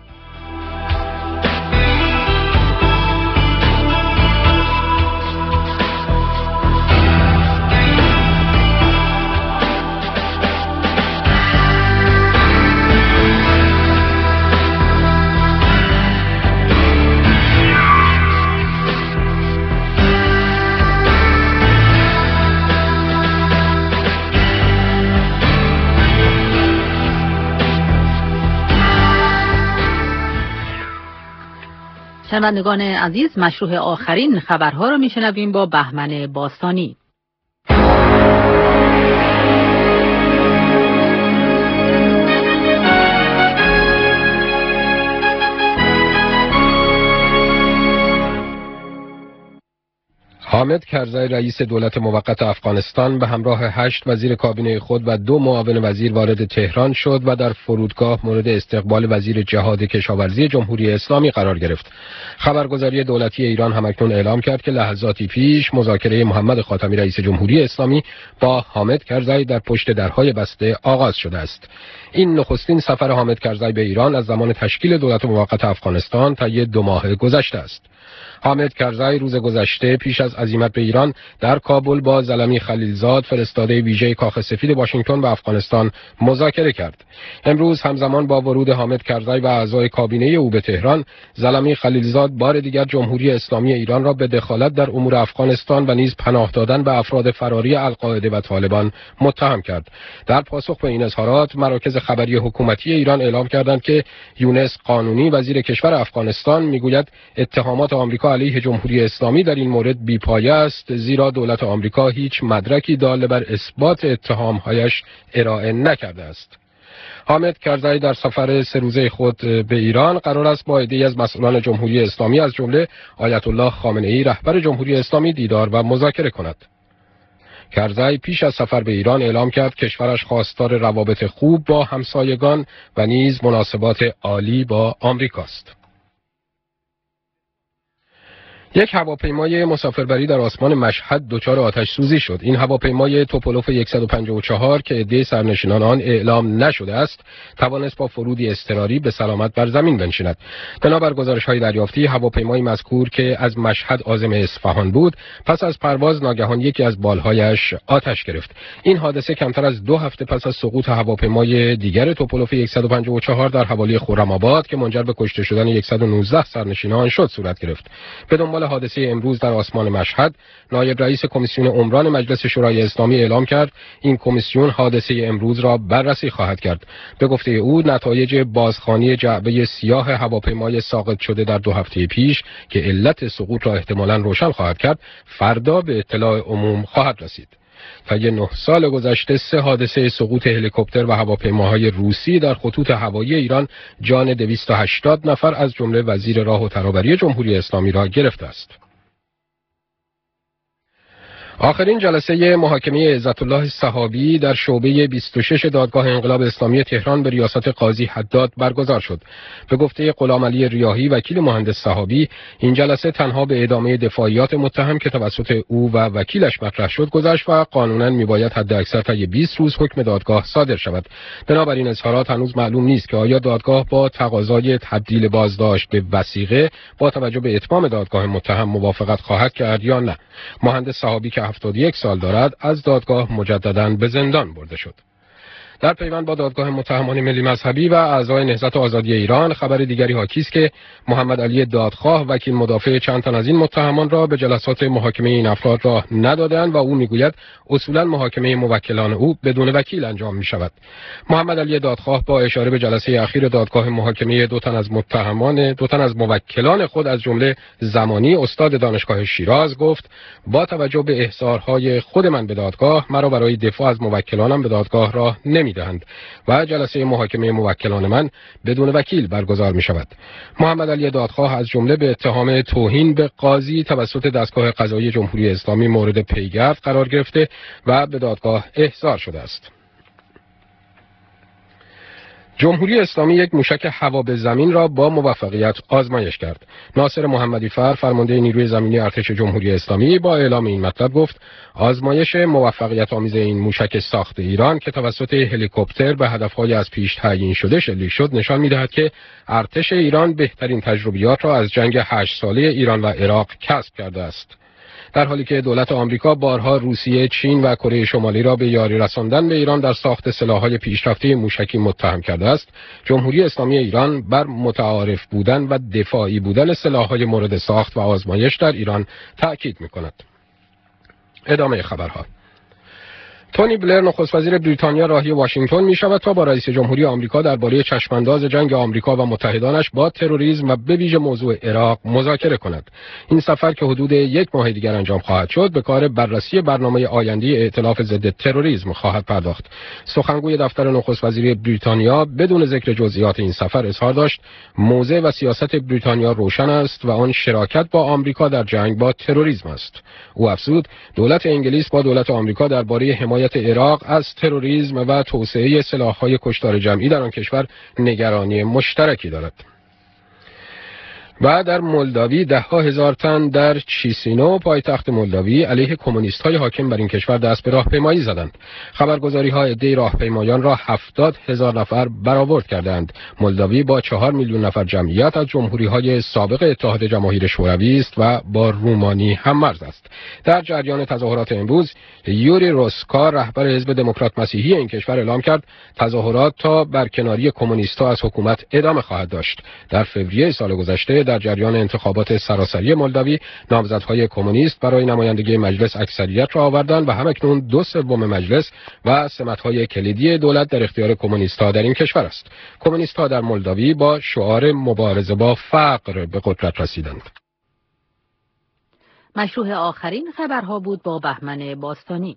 شنوندگان عزیز، مشروع آخرین خبرها را میشنویم با بهمن باستانی. حامد کرزی رئیس دولت موقت افغانستان به همراه هشت وزیر کابینه خود و دو معاون وزیر وارد تهران شد و در فرودگاه مورد استقبال وزیر جهاد کشاورزی جمهوری اسلامی قرار گرفت. خبرگزاری دولتی ایران همکنون اعلام کرد که لحظاتی پیش مذاکره محمد خاتمی رئیس جمهوری اسلامی با حامد کرزی در پشت درهای بسته آغاز شده است. این نخستین سفر حامد کرزی به ایران از زمان تشکیل دولت موقت افغانستان طی دو ماه گذشته است. حامد کرزی روز گذشته پیش از عزیمت به ایران در کابل با زلمی خلیلزاد فرستاده ویژه کاخ سفید واشنگتن به افغانستان مذاکره کرد. امروز همزمان با ورود حامد کرزی و اعضای کابینه او به تهران، زلمی خلیلزاد بار دیگر جمهوری اسلامی ایران را به دخالت در امور افغانستان و نیز پناه دادن به افراد فراری القاعده و طالبان متهم کرد. در پاسخ به این اظهارات، مراکز خبری حکومتی ایران اعلام کردند که یونس قانونی وزیر کشور افغانستان میگوید اتهامات آمریکا علیه جمهوری اسلامی در این مورد بی‌پایه است، زیرا دولت آمریکا هیچ مدرکی دال بر اثبات اتهام‌هایش ارائه نکرده است. حامد کرزی در سفر سه روزه خود به ایران قرار است با عده‌ای از مسئولان جمهوری اسلامی از جمله آیت الله خامنه‌ای رهبر جمهوری اسلامی دیدار و مذاکره کند. کرزی پیش از سفر به ایران اعلام کرد کشورش خواستار روابط خوب با همسایگان و نیز مناسبات عالی با آمریکاست. یک هواپیمای مسافربری در آسمان مشهد دچار آتش سوزی شد. این هواپیمای توپولوف صد و پنجاه و چهار که عده سرنشینان آن اعلام نشده است، توانست با فرودی اضطراری به سلامت بر زمین بنشیند. بنابر گزارش‌های دریافتی، هواپیمای مذکور که از مشهد عازم اصفهان بود، پس از پرواز ناگهان یکی از بالهایش آتش گرفت. این حادثه کمتر از دو هفته پس از سقوط هواپیمای دیگر توپولوف صد و پنجاه و چهار در حوالی خرم‌آباد که منجر به کشته شدن صد و نوزده سرنشینان شد صورت گرفت. به دنبال حادثه امروز در آسمان مشهد، نایب رئیس کمیسیون عمران مجلس شورای اسلامی اعلام کرد این کمیسیون حادثه امروز را بررسی خواهد کرد. به گفته او، نتایج بازخوانی جعبه سیاه هواپیمای ساقط شده در دو هفته پیش که علت سقوط را احتمالاً روشن خواهد کرد، فردا به اطلاع عموم خواهد رسید. طی نه سال گذشته سه حادثه سقوط هلیکوپتر و هواپیماهای روسی در خطوط هوایی ایران جان دویست و هشتاد نفر از جمله وزیر راه و ترابری جمهوری اسلامی را گرفته است. آخرین جلسه محاکمه عزت الله صحابی در شعبه بیست و شش دادگاه انقلاب اسلامی تهران به ریاست قاضی حداد برگزار شد. به گفته غلامعلی ریاحی وکیل مهندس صحابی، این جلسه تنها به ادامه دفاعیات متهم که توسط او و وکیلش مطرح شد گذشت و قانونا میباید حداکثر طی بیست روز حکم دادگاه صادر شود. بنابراین اظهارات هنوز معلوم نیست که آیا دادگاه با تقاضای تبدیل بازداشت به وثیقه با توجه به اتمام دادگاه متهم موافقت خواهد کرد یا نه. مهندس صحابی که هفتاد و یک سال دارد از دادگاه مجدداً به زندان برده شد. در پیوند با دادگاه متهمان ملی مذهبی و اعضای نهضت آزادی ایران، خبر دیگری حاکی است که محمد علی دادخواه وکیل مدافع چند تن از این متهمان را به جلسات محاکمه این افراد راه ندادند و او میگوید اصولا محاکمه موکلان او بدون وکیل انجام می شود. محمد علی دادخواه با اشاره به جلسه اخیر دادگاه محاکمه دو تن از متهمان دو تن از موکلان خود از جمله زمانی استاد دانشگاه شیراز گفت با توجه به احضارهای خود من به دادگاه، مرا برای دفاع از موکلانم به دادگاه راه نمی دهند و جلسه محاکمه موکلان من بدون وکیل برگزار می شود. محمد علی دادخواه از جمله به اتهام توهین به قاضی توسط دستگاه قضایی جمهوری اسلامی مورد پیگرد قرار گرفته و به دادگاه احضار شده است. جمهوری اسلامی یک موشک هوا به زمین را با موفقیت آزمایش کرد. ناصر محمدی فر، فرمانده نیروی زمینی ارتش جمهوری اسلامی، با اعلام این مطلب گفت آزمایش موفقیت آمیز این موشک ساخت ایران که توسط هلیکوپتر به هدفهای از پیش تعیین شده شلیک شد نشان می‌دهد که ارتش ایران بهترین تجربیات را از جنگ هشت ساله ایران و عراق کسب کرده است. در حالی که دولت آمریکا بارها روسیه، چین و کره شمالی را به یاری رساندن به ایران در ساخت سلاح‌های پیشرفته موشکی متهم کرده است، جمهوری اسلامی ایران بر متعارف بودن و دفاعی بودن سلاح‌های مورد ساخت و آزمایش در ایران تأکید می‌کند. ادامه خبرها. تونی بلر نخست وزیر بریتانیا راهی واشنگتن می شود تا با رئیس جمهوری آمریکا درباره چشمانداز جنگ آمریکا و متحدانش با تروریسم و به ویژه موضوع عراق مذاکره کند. این سفر که حدود یک ماه دیگر انجام خواهد شد به کار بررسی برنامه آینده ائتلاف ضد تروریسم خواهد پرداخت. سخنگوی دفتر نخست وزیری بریتانیا بدون ذکر جزئیات این سفر اظهار داشت موضع و سیاست بریتانیا روشن است و آن شراکت با آمریکا در جنگ با تروریسم است. او افزود دولت انگلیس با دولت آمریکا درباره حمایت عراق از تروریسم و توسعه سلاح‌های کشتار جمعی در آن کشور نگرانی مشترکی دارد. و در مولداوی ده ها هزار تن در چیسینو پایتخت مولداوی علیه کمونیست‌های حاکم بر این کشور دست به راهپیمایی زدند. خبرگزاری‌ها عده راهپیمایان را هفتاد هزار نفر برآورد کردند. مولداوی با چهار میلیون نفر جمعیت از جمهوری‌های سابق اتحاد جماهیر شوروی است و با رومانی هم مرز است. در جریان تظاهرات امروز یوری روسکا رهبر حزب دموکرات مسیحی این کشور اعلام کرد تظاهرات تا برکناری کمونیست‌ها از حکومت ادامه خواهد داشت. در فوریه سال گذشته در جریان انتخابات سراسری مولداوی نامزدهای کمونیست برای نمایندگی مجلس اکثریت را آوردند و همکنون دو سوم مجلس و سمت‌های کلیدی دولت در اختیار کمونیست‌ها در این کشور است. کمونیست‌ها در مولداوی با شعار مبارزه با فقر به قدرت رسیدند. مشروع آخرین خبرها بود با بهمن باستانی.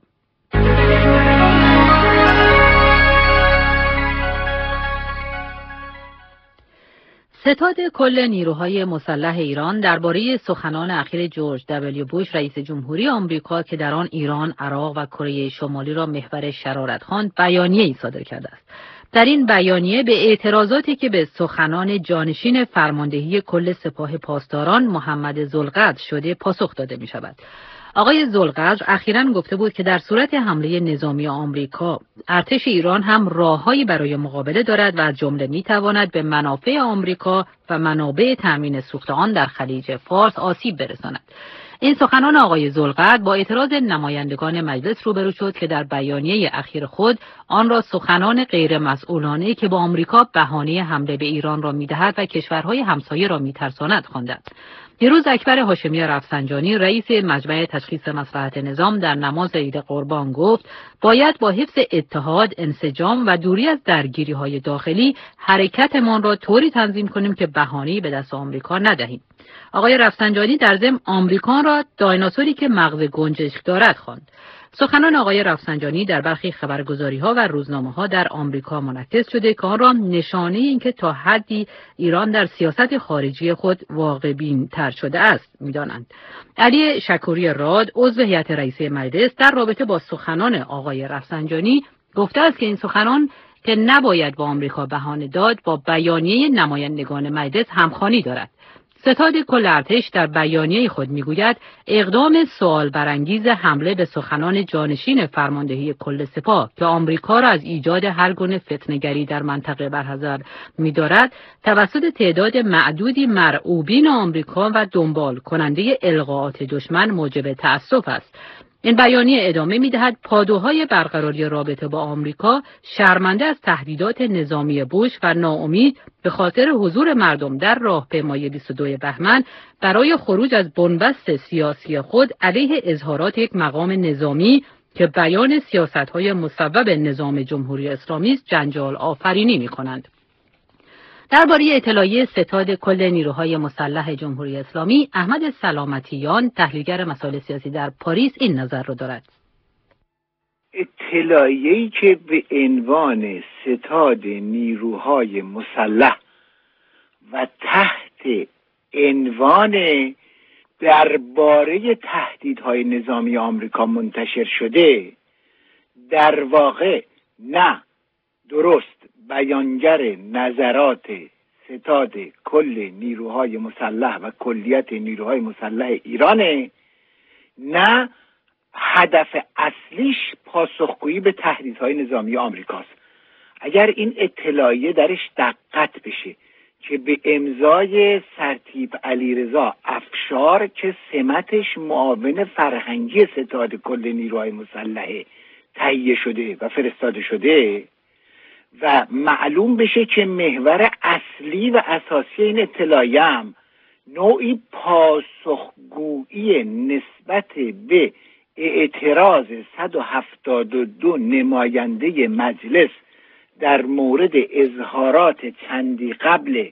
ستاد کل نیروهای مسلح ایران درباره سخنان اخیر جورج دبلیو بوش رئیس جمهوری آمریکا که در آن ایران، عراق و کره شمالی را محور شرارت خواند بیانیه‌ای صادر کرده است. در این بیانیه به اعتراضاتی که به سخنان جانشین فرماندهی کل سپاه پاسداران محمد ذوالقدر شده پاسخ داده می شود. آقای ذوالقدر اخیراً گفته بود که در صورت حمله نظامی آمریکا ارتش ایران هم راههایی برای مقابله دارد و از جمله میتواند به منافع آمریکا و منابع تامین سوخت آن در خلیج فارس آسیب برساند. این سخنان آقای ذوالقدر با اعتراض نمایندگان مجلس روبرو شد که در بیانیه اخیر خود آن را سخنان غیر مسئولانه که با آمریکا بهانه حمله به ایران را میدهد و کشورهای همسایه را میترساند خواندند. دیروز اکبر هاشمی رفسنجانی رئیس مجمع تشخیص مصلحت نظام در نماز عید قربان گفت باید با حفظ اتحاد، انسجام و دوری از درگیری‌های داخلی حرکتمان را طوری تنظیم کنیم که بهانه‌ای به دست آمریکا ندهیم. آقای رفسنجانی در ضمن آمریکا را دایناسوری که مغز گنجشک دارد خواند. سخنان آقای رفسنجانی در برخی خبرگزاری‌ها و روزنامه‌ها در آمریکا منعکس شده که آن را نشانه اینکه تا حدی ایران در سیاست خارجی خود واقع‌بین‌تر شده است می‌دانند. علی شکوری راد عضو هیئت رئیسه مجلس در رابطه با سخنان آقای رفسنجانی گفته است که این سخنان که نباید با آمریکا بهانه داد با بیانیه نمایندگان مجلس همخوانی دارد. ستاد کل ارتش در بیانیه خود میگوید اقدام سوال برانگیز حمله به سخنان جانشین فرماندهی کل سپاه که آمریکا را از ایجاد هر گونه فتنه‌گری در منطقه برحذر می‌دارد توسط تعداد معدودی مرعوبین آمریکا و دنبال کننده القاءات دشمن موجب تأسف است. این بیانیه ادامه می‌دهد پادوهای برقراری رابطه با آمریکا شرمنده از تهدیدات نظامی بوش و ناامید به خاطر حضور مردم در راهپیمایی بیست و دو بهمن برای خروج از بنبست سیاسی خود علیه اظهارات یک مقام نظامی که بیان سیاست‌های مصوب نظام جمهوری اسلامی است جنجال آفرینی می‌کنند. درباره اطلاعیه ستاد کل نیروهای مسلح جمهوری اسلامی احمد سلامتیان تحلیلگر مسائل سیاسی در پاریس این نظر را دارد. اطلاعیه‌ای که به عنوان ستاد نیروهای مسلح و تحت عنوان درباره تهدیدهای نظامی آمریکا منتشر شده در واقع نه درست بیانگر نظرات ستاد کل نیروهای مسلح و کلیت نیروهای مسلح ایرانه، نه هدف اصلیش پاسخگویی به تهدیدهای نظامی آمریکاست. اگر این اطلاعیه درش دقت بشه که به امضای سرتیپ علیرضا افشار که سمتش معاون فرهنگی ستاد کل نیروهای مسلح تهیه شده و فرستاده شده و معلوم بشه که محور اصلی و اساسی این اطلاعیه هم نوعی پاسخگویی نسبت به اعتراض صد و هفتاد و دو نماینده مجلس در مورد اظهارات چندی قبل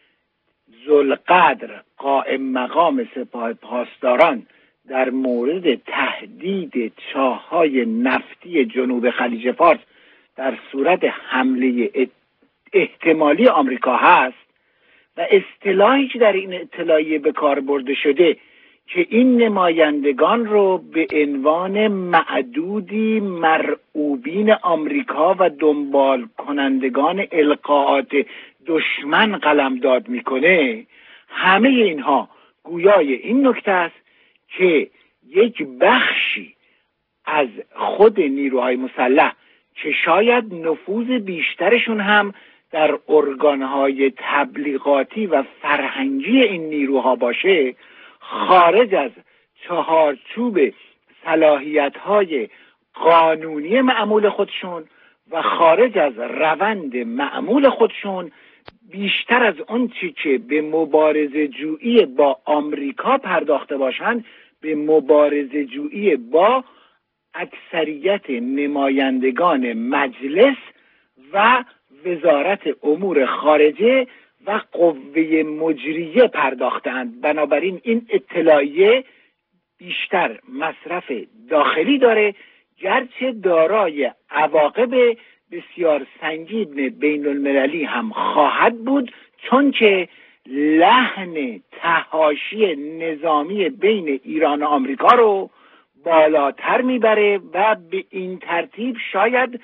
ذوالقدر قائم مقام سپاه پاسداران در مورد تهدید چاه‌های نفتی جنوب خلیج فارس در صورت حمله احتمالی آمریکا هست و اصطلاحی که در این اطلاعیه به کار برده شده که این نمایندگان رو به عنوان معدودی مرعوبین آمریکا و دنبال کنندگان القاءات دشمن قلمداد میکنه، همه اینها گویای این نکته است که یک بخشی از خود نیروهای مسلح که شاید نفوذ بیشترشون هم در ارگانهای تبلیغاتی و فرهنگی این نیروها باشه، خارج از چهارچوب صلاحیت‌های قانونی معمول خودشون و خارج از روند معمول خودشون بیشتر از اون چی که به مبارزه جویی با آمریکا پرداخته باشند به مبارزه جویی با اکثریت نمایندگان مجلس و وزارت امور خارجه و قوه مجریه پرداختند. بنابراین این اطلاعیه بیشتر مصرف داخلی داره، گرچه دارای عواقب بسیار سنگین بین المللی هم خواهد بود، چون که لحن تحاشی نظامی بین ایران و آمریکا رو بالاتر میبره و به این ترتیب شاید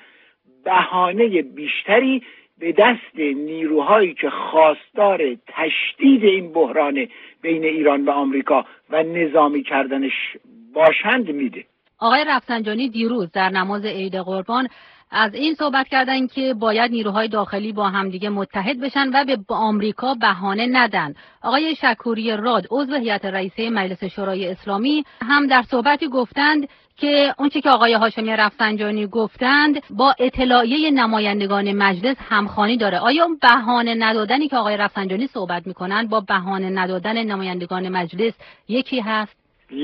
بهانه بیشتری به دست نیروهایی که خواستار تشدید این بحران بین ایران و آمریکا و نظامی کردنش باشند میده. آقای رفسنجانی دیروز در نماز عید قربان از این صحبت کردن که باید نیروهای داخلی با همدیگه متحد بشن و به آمریکا بهانه ندن. آقای شکوری راد عضو هیئت رئیسه مجلس شورای اسلامی هم در صحبتی گفتند که اونچه که آقای هاشمی رفسنجانی گفتند با اطلاعیه نمایندگان مجلس همخوانی داره. آیا بهانه ندادنی که آقای رفسنجانی صحبت میکنن با بهانه ندادن نمایندگان مجلس یکی هست؟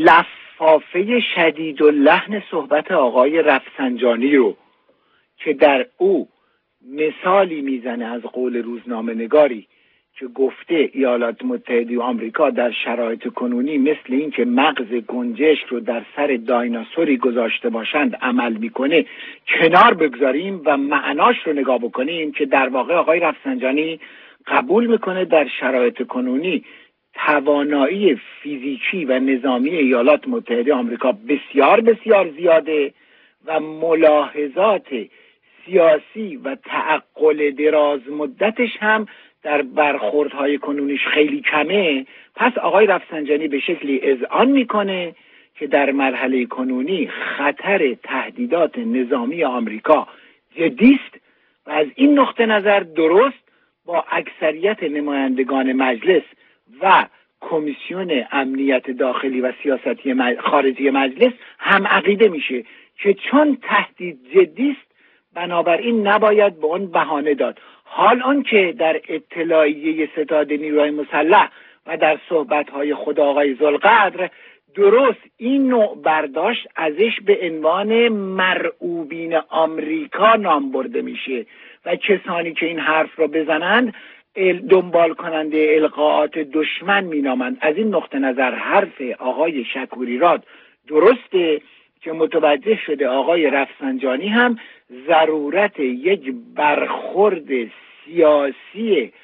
لفافه شدید و لحن صحبت آقای رفسنجانی رو که در او مثالی میزنه از قول روزنامه نگاری که گفته ایالات متحده و آمریکا در شرایط کنونی مثل این که مغز گنجشک رو در سر دایناسوری گذاشته باشند عمل میکنه کنار بگذاریم و معناش رو نگاه بکنیم، که در واقع آقای رفسنجانی قبول میکنه در شرایط کنونی توانایی فیزیکی و نظامی ایالات متحده آمریکا بسیار بسیار زیاده و ملاحظات سیاسی و تعقل دراز مدتش هم در برخوردهای کنونیش خیلی کمه. پس آقای رفسنجانی به شکلی اذعان میکنه که در مرحله کنونی خطر تهدیدات نظامی آمریکا جدیست و از این نقطه نظر درست با اکثریت نمایندگان مجلس و کمیسیون امنیت داخلی و سیاستی خارجی مجلس هم عقیده میشه که چون تهدید جدیست بنابراین نباید به اون بهانه داد. حال آن که در اطلاعیه ستاد نیروهای مسلح و در صحبت‌های خود آقای ذوالقدر درست این نوع برداشت ازش به عنوان مرعوبین آمریکا نام برده میشه و کسانی که این حرف را بزنند دنبال کننده القاءات دشمن مینامند. از این نقطه نظر حرف آقای شکوری راد درسته که متوجه شده آقای رفسنجانی هم ضرورت یک برخورد سیاسی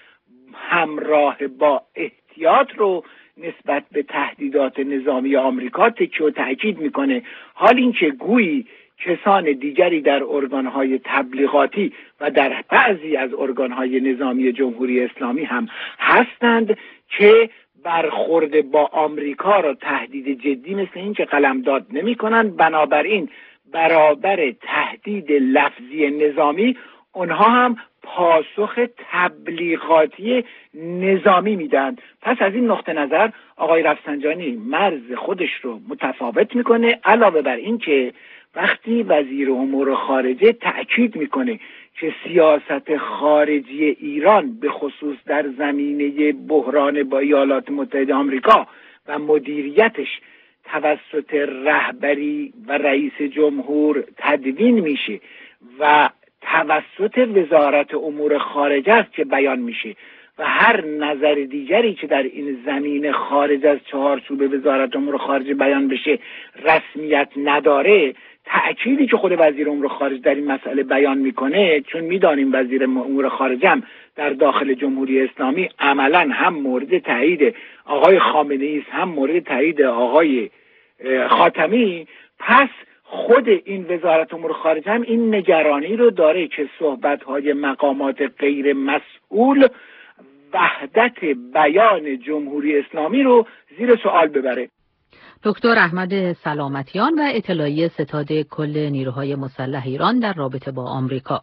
همراه با احتیاط رو نسبت به تهدیدات نظامی آمریکا تکیه و تأکید میکنه، حال اینکه گویی کسان دیگری در ارگانهای تبلیغاتی و در بعضی از ارگانهای نظامی جمهوری اسلامی هم هستند که برخورد با آمریکا را تهدید جدی مثل این که قلمداد نمی کنند. بنابراین برابر تهدید لفظی نظامی اونها هم پاسخ تبلیغاتی نظامی میدن. پس از این نقطه نظر آقای رفسنجانی مرز خودش رو متفاوت میکنه، علاوه بر این که وقتی وزیر امور خارجه تأکید میکنه که سیاست خارجی ایران به خصوص در زمینه بحران با ایالات متحده آمریکا و مدیریتش توسط رهبری و رئیس جمهور تدوین میشه و توسط وزارت امور خارجه است که بیان میشه و هر نظر دیگری که در این زمین خارج از چهارچوب وزارت امور خارجه بیان بشه رسمیت نداره. تأکیدی که خود وزیر امور خارجه در این مسئله بیان میکنه، چون میدانیم وزیر امور خارجه هم در داخل جمهوری اسلامی عملا هم مورد تایید آقای خامنه‌ای است هم مورد تایید آقای خاتمی، پس خود این وزارت امور خارجه هم این نگرانی رو داره که صحبت‌های مقامات غیر مسئول وحدت بیان جمهوری اسلامی رو زیر سوال ببره. دکتر احمد سلامتیان و اطلاعیه ستاد کل نیروهای مسلح ایران در رابطه با آمریکا.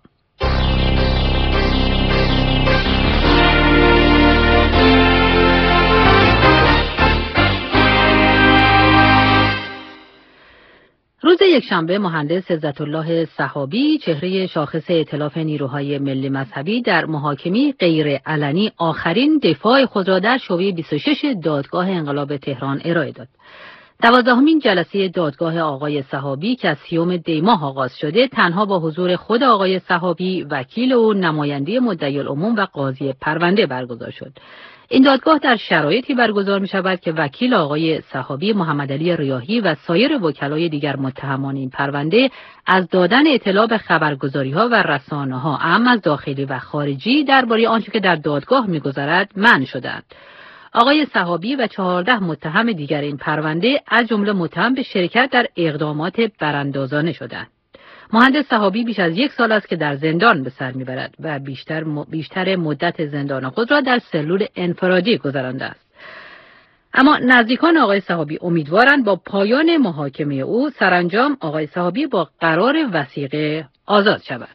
روز یکشنبه مهندس عزت الله صحابی، چهره شاخص ائتلاف نیروهای ملی مذهبی، در محاکمه غیر علنی آخرین دفاع خود را در شعبه بیست و شش دادگاه انقلاب تهران ارائه داد. دوازدهمین جلسه دادگاه آقای صحابی که از سیوم دی ماه آغاز شده، تنها با حضور خود آقای صحابی، وکیل او، نماینده مدعی العموم و قاضی پرونده برگزار شد. این دادگاه در شرایطی برگزار می شود که وکیل آقای صحابی، محمد علی ریاحی و سایر وکلای دیگر متهمان این پرونده از دادن اطلاع به خبرگزاری‌ها و رسانه‌ها، اعم از داخلی و خارجی، درباره آنچه که در دادگاه می‌گذرد منع شدند. آقای صحابی و چهارده متهم دیگر این پرونده از جمله متهم به شرکت در اقدامات براندازانه شدند. مهندس صحابی بیش از یک سال است که در زندان به سر میبرد و بیشتر بیشتر مدت زندان خود را در سلول انفرادی گذرانده است. اما نزدیکان آقای صحابی امیدوارند با پایان محاکمه او سرانجام آقای صحابی با قرار وثیقه آزاد شود.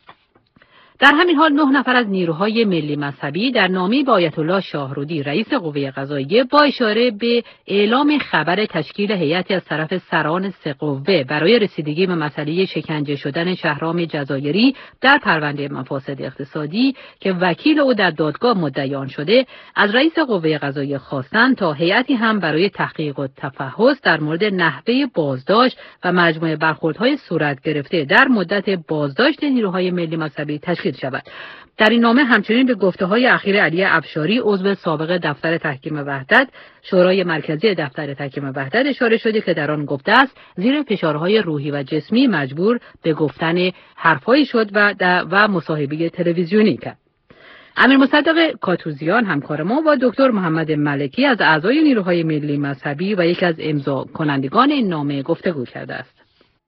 در همین حال نه نفر از نیروهای ملی مذهبی در نامه به آیت الله شاهرودی، رئیس قوه قضاییه، با اشاره به اعلام خبر تشکیل هیئتی از طرف سران سه قوه برای رسیدگی به مسئله شکنجه شدن شهرام جزایری در پرونده مفاسد اقتصادی که وکیل او در دادگاه مدعی آن شده، از رئیس قوه قضاییه خواستند تا هیئتی هم برای تحقیق و تفحص در مورد نحوه بازداشت و مجموعه برخوردهای صورت گرفته در مدت بازداشت نیروهای ملی مذهبی تشکیل شود. در این نامه همچنین به گفته‌های اخیر علی افشاری، عضو سابق دفتر تحکیم وحدت، شورای مرکزی دفتر تحکیم وحدت، اشاره شده که در آن گفته است زیر فشارهای روحی و جسمی مجبور به گفتن حرفایی شد و و مصاحبه تلویزیونی کرد. امیر مصدق کاتوزیان، همکار ما، با دکتر محمد ملکی از اعضای نیروهای ملی مذهبی و یک از امضا کنندگان این نامه گفتگو کرده است.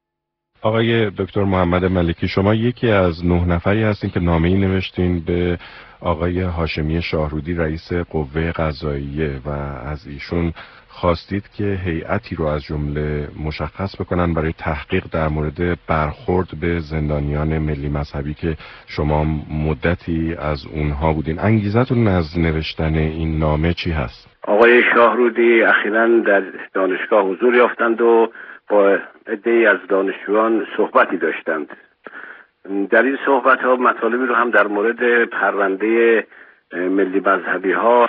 آقای دکتر محمد ملکی، شما یکی از نه نفری هستین که نامه‌ای نوشتین به آقای هاشمی شاهرودی، رئیس قوه قضاییه، و از ایشون خواستید که هیئتی رو از جمله مشخص بکنن برای تحقیق در مورد برخورد به زندانیان ملی مذهبی که شما مدتی از اونها بودین. انگیزتون از نوشتن این نامه چی هست؟ آقای شاهرودی اخیراً در دانشگاه حضور یافتند و با عده‌ای از دانشجویان صحبتی داشتند. در این صحبت ها مطالبی رو هم در مورد پرونده ملی مذهبی ها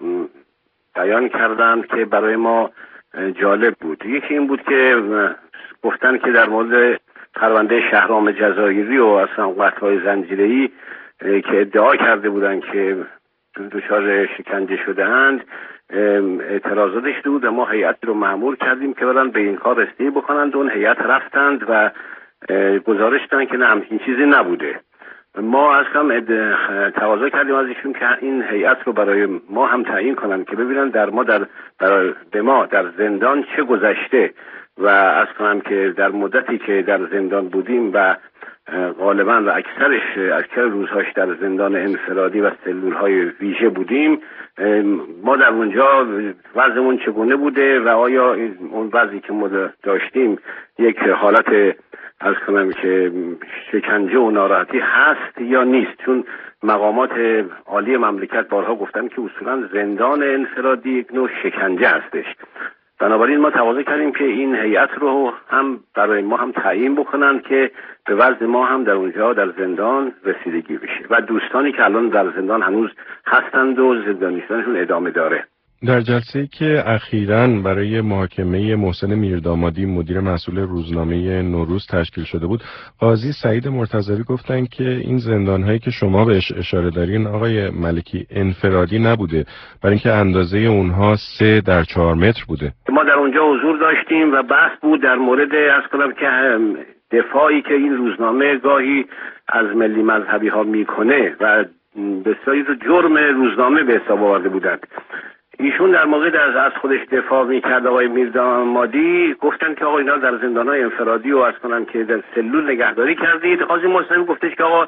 بیان کردند که برای ما جالب بود. یکی این بود که گفتن که در مورد پرونده شهرام جزایری و اصلا قتل‌های زنجیره‌ای که ادعا کرده بودند که دچار شکنجه شده اند، اعتراضاتش بود و ما هیئتی رو مأمور کردیم که برن به این کار رسیدگی بکنند. اون هیئت رفتند و گزارش دادن که نه، همچین چیزی نبوده. ما از کم تقاضا کردیم از ایشون که این هیئت رو برای ما هم تعیین کنند که ببینن در ما در برای به ما در زندان چه گذشته، و از کنم که در مدتی که در زندان بودیم و غالبا و اکثرش اکثر روزهاش در زندان انفرادی و سلولهای ویژه بودیم، ما در اونجا وضعمون چگونه بوده و آیا اون وضعی که ما داشتیم یک حالت از کنم که شکنجه و ناراحتی هست یا نیست. چون مقامات عالی مملکت بارها گفتن که اصولا زندان انفرادی یک نوع شکنجه هستش. بنابراین ما تقاضا کردیم که این هیئت رو هم برای ما هم تعیین بکنن که به وضع ما هم در اونجا در زندان رسیدگی بشه و دوستانی که الان در زندان هنوز هستند و زندانیشونشون ادامه داره. در جلسه‌ای که اخیراً برای محاکمه محسن میردامادی مدیر مسئول روزنامه نوروز تشکیل شده بود، قاضی سعید مرتضوی گفتن که این زندان‌هایی که شما بهش اشاره دارین آقای ملکی انفرادی نبوده، برای اینکه اندازه اونها سه در چهار متر بوده. ما در اونجا حضور داشتیم و بحث بود در مورد از کنم که دفاعی که این روزنامه گاهی از ملی مذهبی ها میکنه و بسیاری رو جرم روزنامه به حساب آورده بودند. ایشون در موقع در از خودش دفاع میکرد آقای میردامادی، گفتن که آقا اینا در زندان‌های انفرادی و از کنن که در سلول نگهداری کردید. قاضی مرتضوی گفتش که آقا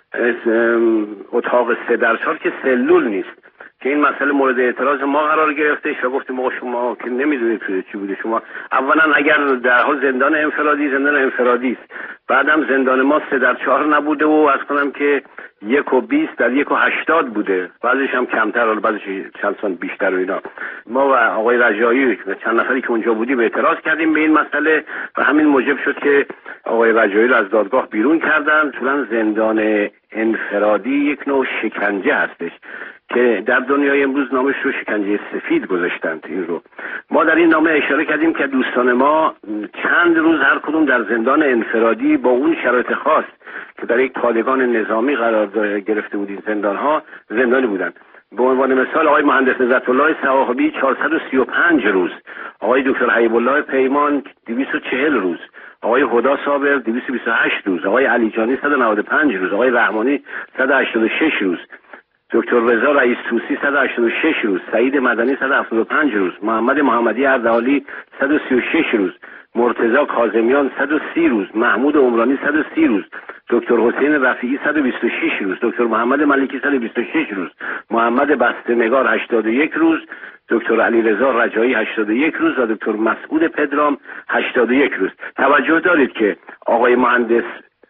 اتاق سه در چهار که سلول نیست، که این مسئله مورد اعتراض ما قرار گرفتش و گفتیم آقا شما که نمیدونید چی بوده، شما اولا اگر در حال زندان انفرادی زندان انفرادی است، بعدم زندان ما سه در چهار نبوده و از کنم که یک و بیست در یک و هشتاد بوده، بعضیش هم کمتر و بعضیش چند سان بیشتر و اینا. ما و آقای رجایی و چند نفری که اونجا بودیم اعتراض کردیم به این مسئله و همین موجب شد که آقای رجایی رو از دادگاه بیرون کردن. اصولا زندان انفرادی یک نوع شکنجه هستش که در دنیای امروز نامش رو شکنجه سفید گذاشتند. این رو ما در این نامه اشاره کردیم که دوستان ما چند روز هر کدوم در زندان انفرادی با اون شرایط خاص که در یک پادگان نظامی قرار گرفته بود این زندان ها زندانی بودند. به عنوان مثال آقای مهندس عزت الله صواحبی چهارصد و سی و پنج روز، آقای دکتر حبیب الله پیمان دویست و چهل روز، آقای هدا صابر دویست و بیست و هشت روز، آقای علی جانی صد و نود و پنج روز، آقای رحمانی صد و هشتاد و شش روز، دکتر رضا رئیس توسی صد و هشتاد و شش روز، سعید مدنی صد و هفتاد و پنج روز، محمد محمدی اردعالی صد و سی و شش روز، مرتضی کاظمیان صد و سی روز، محمود عمرانی صد و سی روز، دکتر حسین رفیعی صد و بیست و شش روز، دکتر محمد ملکی صد و بیست و شش روز، محمد بسته‌نگار هشتاد و یک روز، دکتر علیرضا رجایی هشتاد و یک روز و دکتر مسعود پدرام هشتاد و یک روز. توجه دارید که آقای مهندس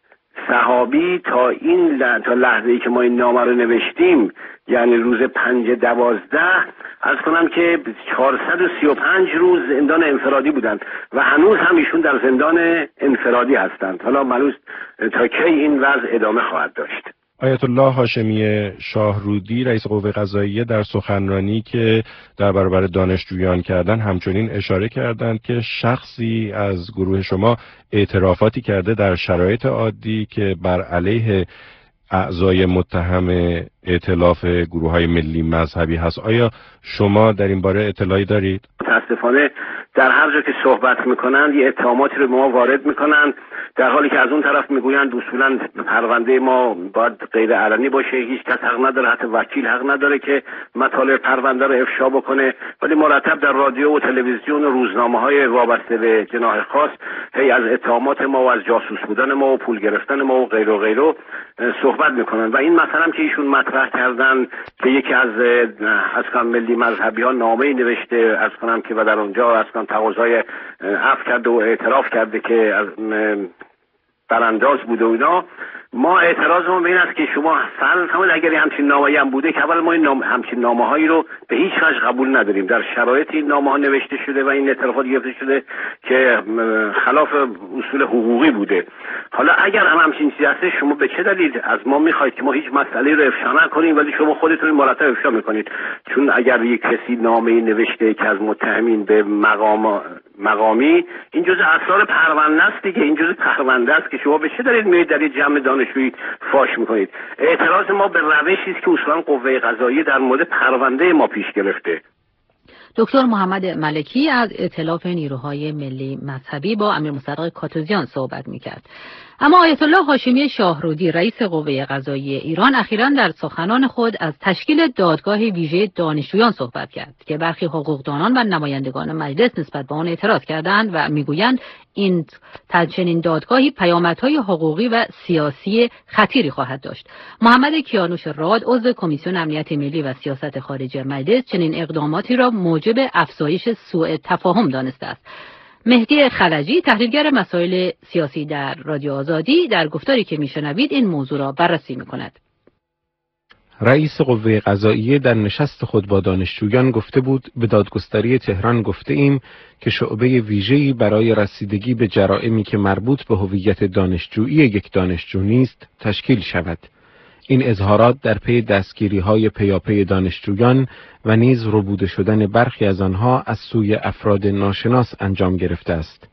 صحابی تا این ل... تا لحظه ای که ما این نامه رو نوشتیم، یعنی روز پنج دوازده، از کنم که چهارصد و سی و پنج روز زندان انفرادی بودند و هنوز هم ایشون در زندان انفرادی هستند. حالا معلوم تا کی این وضع ادامه خواهد داشت. آیت الله هاشمی شاهرودی رئیس قوه قضاییه در سخنرانی که در برابر دانشجویان کردن همچنین اشاره کردند که شخصی از گروه شما اعترافاتی کرده در شرایط عادی که بر علیه اعضای متهم ائتلاف گروه‌های ملی مذهبی هست. آیا شما در این باره اطلاعی دارید؟ متاسفانه در هر جا که صحبت میکنند یه اتهاماتی رو به ما وارد میکنند، در حالی که از اون طرف میگویند اصولا پرونده ما باید غیر علنی باشه، هیچ کس حق نداره، حتی وکیل حق نداره که مطالب پرونده رو افشا بکنه، ولی مرتب در رادیو و تلویزیون و روزنامه‌های وابسته به جناح خاص هی از اتهامات ما و از جاسوس بودن ما و پول گرفتن ما و غیر و غیره صحبت میکنن. و این مثلا که ایشون مطرح کردن که یکی از از کام ملی مذهبی ها نامه‌ای نوشته از کنم که و در اونجا از کنم تقاضای عفو کرده و اعتراف کرده که از برانداز بوده و اینا، ما اعتراضمون به این است که شما فرض کنید اگر همچین نامه‌ای هم بوده که اول ما این نام همچین نامه‌هایی رو به هیچ وجه قبول نداریم. در شرایط این نامه‌ها نوشته شده و این اعترافات گرفته شده که خلاف اصول حقوقی بوده. حالا اگر هم همچین چیزی هست، شما به چه دلیل از ما می‌خواید که ما هیچ مسئله رو افشا نکنیم ولی شما خودتون مرتب افشا می‌کنید؟ چون اگر یک کسی نامه‌ای نوشته که از متهمین به مقام مقامی، این جزء اسرار پرونده است دیگه، این جزء پرونده است که شما به چه دلیل می‌آیید در جمع دانشجویی فاش می‌کنید؟ اعتراض ما به روشی است که اصولا قوه قضاییه در مورد پرونده ما پیش گرفته. دکتر محمد ملکی از ائتلاف نیروهای ملی مذهبی با امیر مصدق کاتوزیان صحبت می‌کرد. اما آیت الله هاشمی شاهرودی رئیس قوه قضاییه ایران اخیراً در سخنان خود از تشکیل دادگاه ویژه دانشجویان صحبت کرد که برخی حقوقدانان و نمایندگان مجلس نسبت به آن اعتراض کردند و میگویند این چنین دادگاهی پیامدهای حقوقی و سیاسی خطیری خواهد داشت. محمد کیانوش راد عضو کمیسیون امنیت ملی و سیاست خارجی مجلس چنین اقداماتی را موجب افزایش سوء تفاهم دانسته است. مهدی خلجی تحلیلگر مسائل سیاسی در رادیو آزادی در گفتاری که میشنوید این موضوع را بررسی میکند. رئیس قوه قضاییه در نشست خود با دانشجویان گفته بود به دادگستری تهران گفته ایم که شعبه ویژه‌ای برای رسیدگی به جرائمی که مربوط به هویت دانشجویی یک دانشجو نیست تشکیل شود. این اظهارات در پی دستگیری‌های پیاپی دانشجویان و نیز ربوده شدن برخی از آنها از سوی افراد ناشناس انجام گرفته است.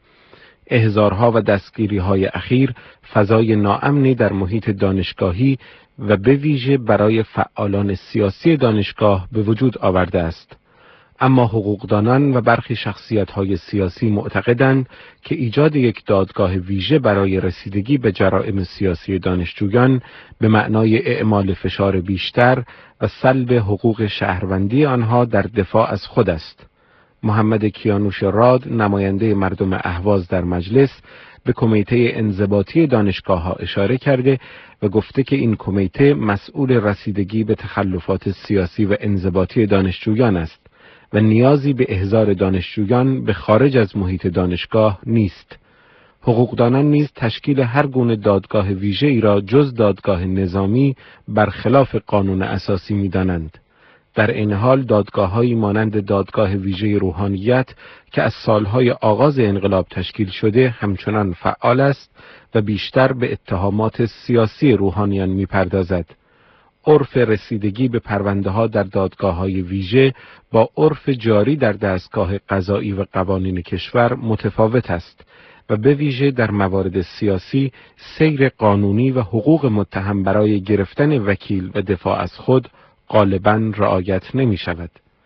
احضارها و دستگیری‌های اخیر فضای ناامنی در محیط دانشگاهی و به ویژه برای فعالان سیاسی دانشگاه به وجود آورده است. اما حقوقدانان و برخی شخصیت‌های سیاسی معتقدند که ایجاد یک دادگاه ویژه برای رسیدگی به جرائم سیاسی دانشجویان به معنای اعمال فشار بیشتر و سلب حقوق شهروندی آنها در دفاع از خود است. محمد کیانوش راد، نماینده مردم اهواز در مجلس، به کمیته انضباطی دانشگاه‌ها اشاره کرده و گفته که این کمیته مسئول رسیدگی به تخلفات سیاسی و انضباطی دانشجویان است و نیازی به احضار دانشجویان به خارج از محیط دانشگاه نیست. حقوقدانان نیز تشکیل هر گونه دادگاه ویژه‌ای را جز دادگاه نظامی برخلاف قانون اساسی می‌دانند. در این حال دادگاه‌هایی مانند دادگاه ویژه روحانیت که از سالهای آغاز انقلاب تشکیل شده همچنان فعال است و بیشتر به اتهامات سیاسی روحانیان می‌پردازد. عرف رسیدگی به پرونده‌ها در دادگاه‌های ویژه با عرف جاری در دستگاه قضایی و قوانین کشور متفاوت است و به ویژه در موارد سیاسی سیر قانونی و حقوق متهم برای گرفتن وکیل و دفاع از خود غالباً رعایت نمی شود.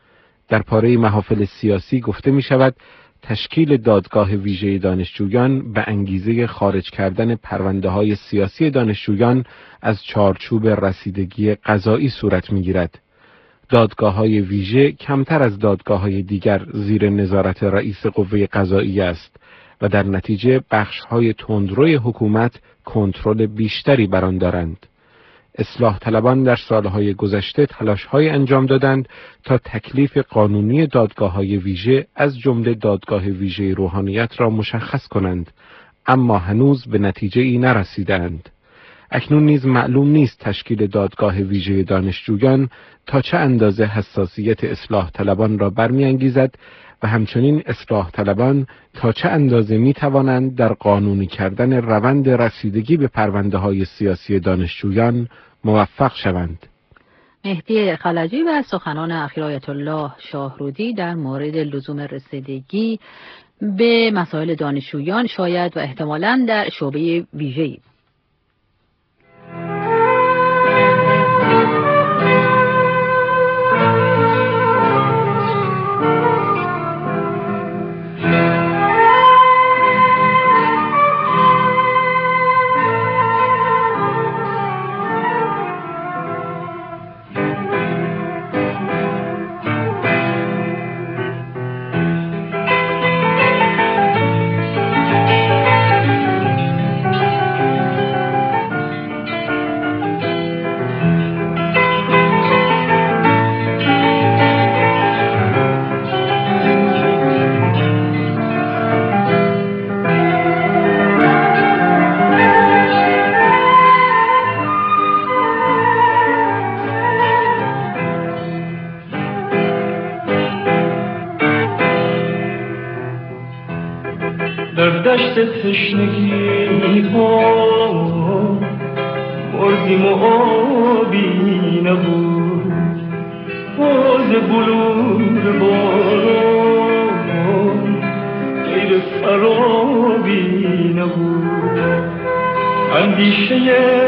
در پاره محافل سیاسی گفته می شود تشکیل دادگاه ویژه دانشجویان به انگیزه خارج کردن پرونده‌های سیاسی دانشجویان از چارچوب رسیدگی قضایی صورت می گیرد. دادگاه‌های ویژه کمتر از دادگاه‌های دیگر زیر نظارت رئیس قوه قضاییه است و در نتیجه بخش‌های تندروی حکومت کنترل بیشتری بر آن دارند. اصلاح طلبان در سالهای گذشته تلاش‌های انجام دادند تا تکلیف قانونی دادگاه‌های ویژه از جمله دادگاه ویژه روحانیت را مشخص کنند، اما هنوز به نتیجه‌ای نرسیدند. اکنون نیز معلوم نیست تشکیل دادگاه ویژه دانشجویان تا چه اندازه حساسیت اصلاح طلبان را برمی‌انگیزد و همچنین اصلاح طلبان تا چه اندازه می توانند در قانونی کردن روند رسیدگی به پرونده‌های سیاسی دانشجویان موفق شوند. مهدی خلجی و سخنان اخیر آیت الله شاهرودی در مورد لزوم رسیدگی به مسائل دانشجویان شاید و احتمالاً در شعبه ویژه‌ای. تشنگی ها مردیم و آبی نبود، باز بلور باران غیر فرابی نبود. اندیشه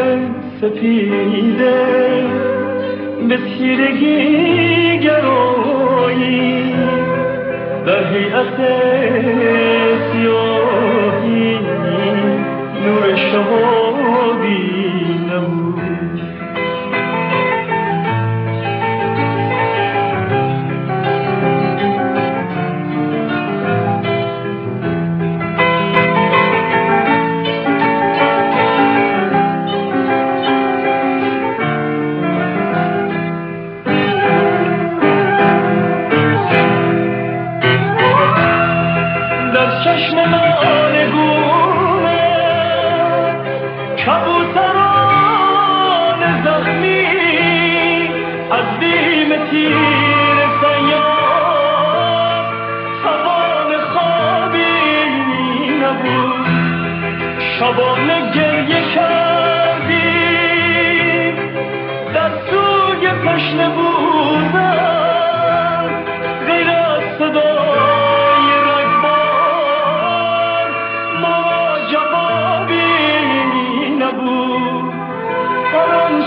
سپیده به تیرگی گرایی در هیئت سیاهی نور شهابی نبود. شبانه گریه کردیم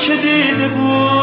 که دیده بود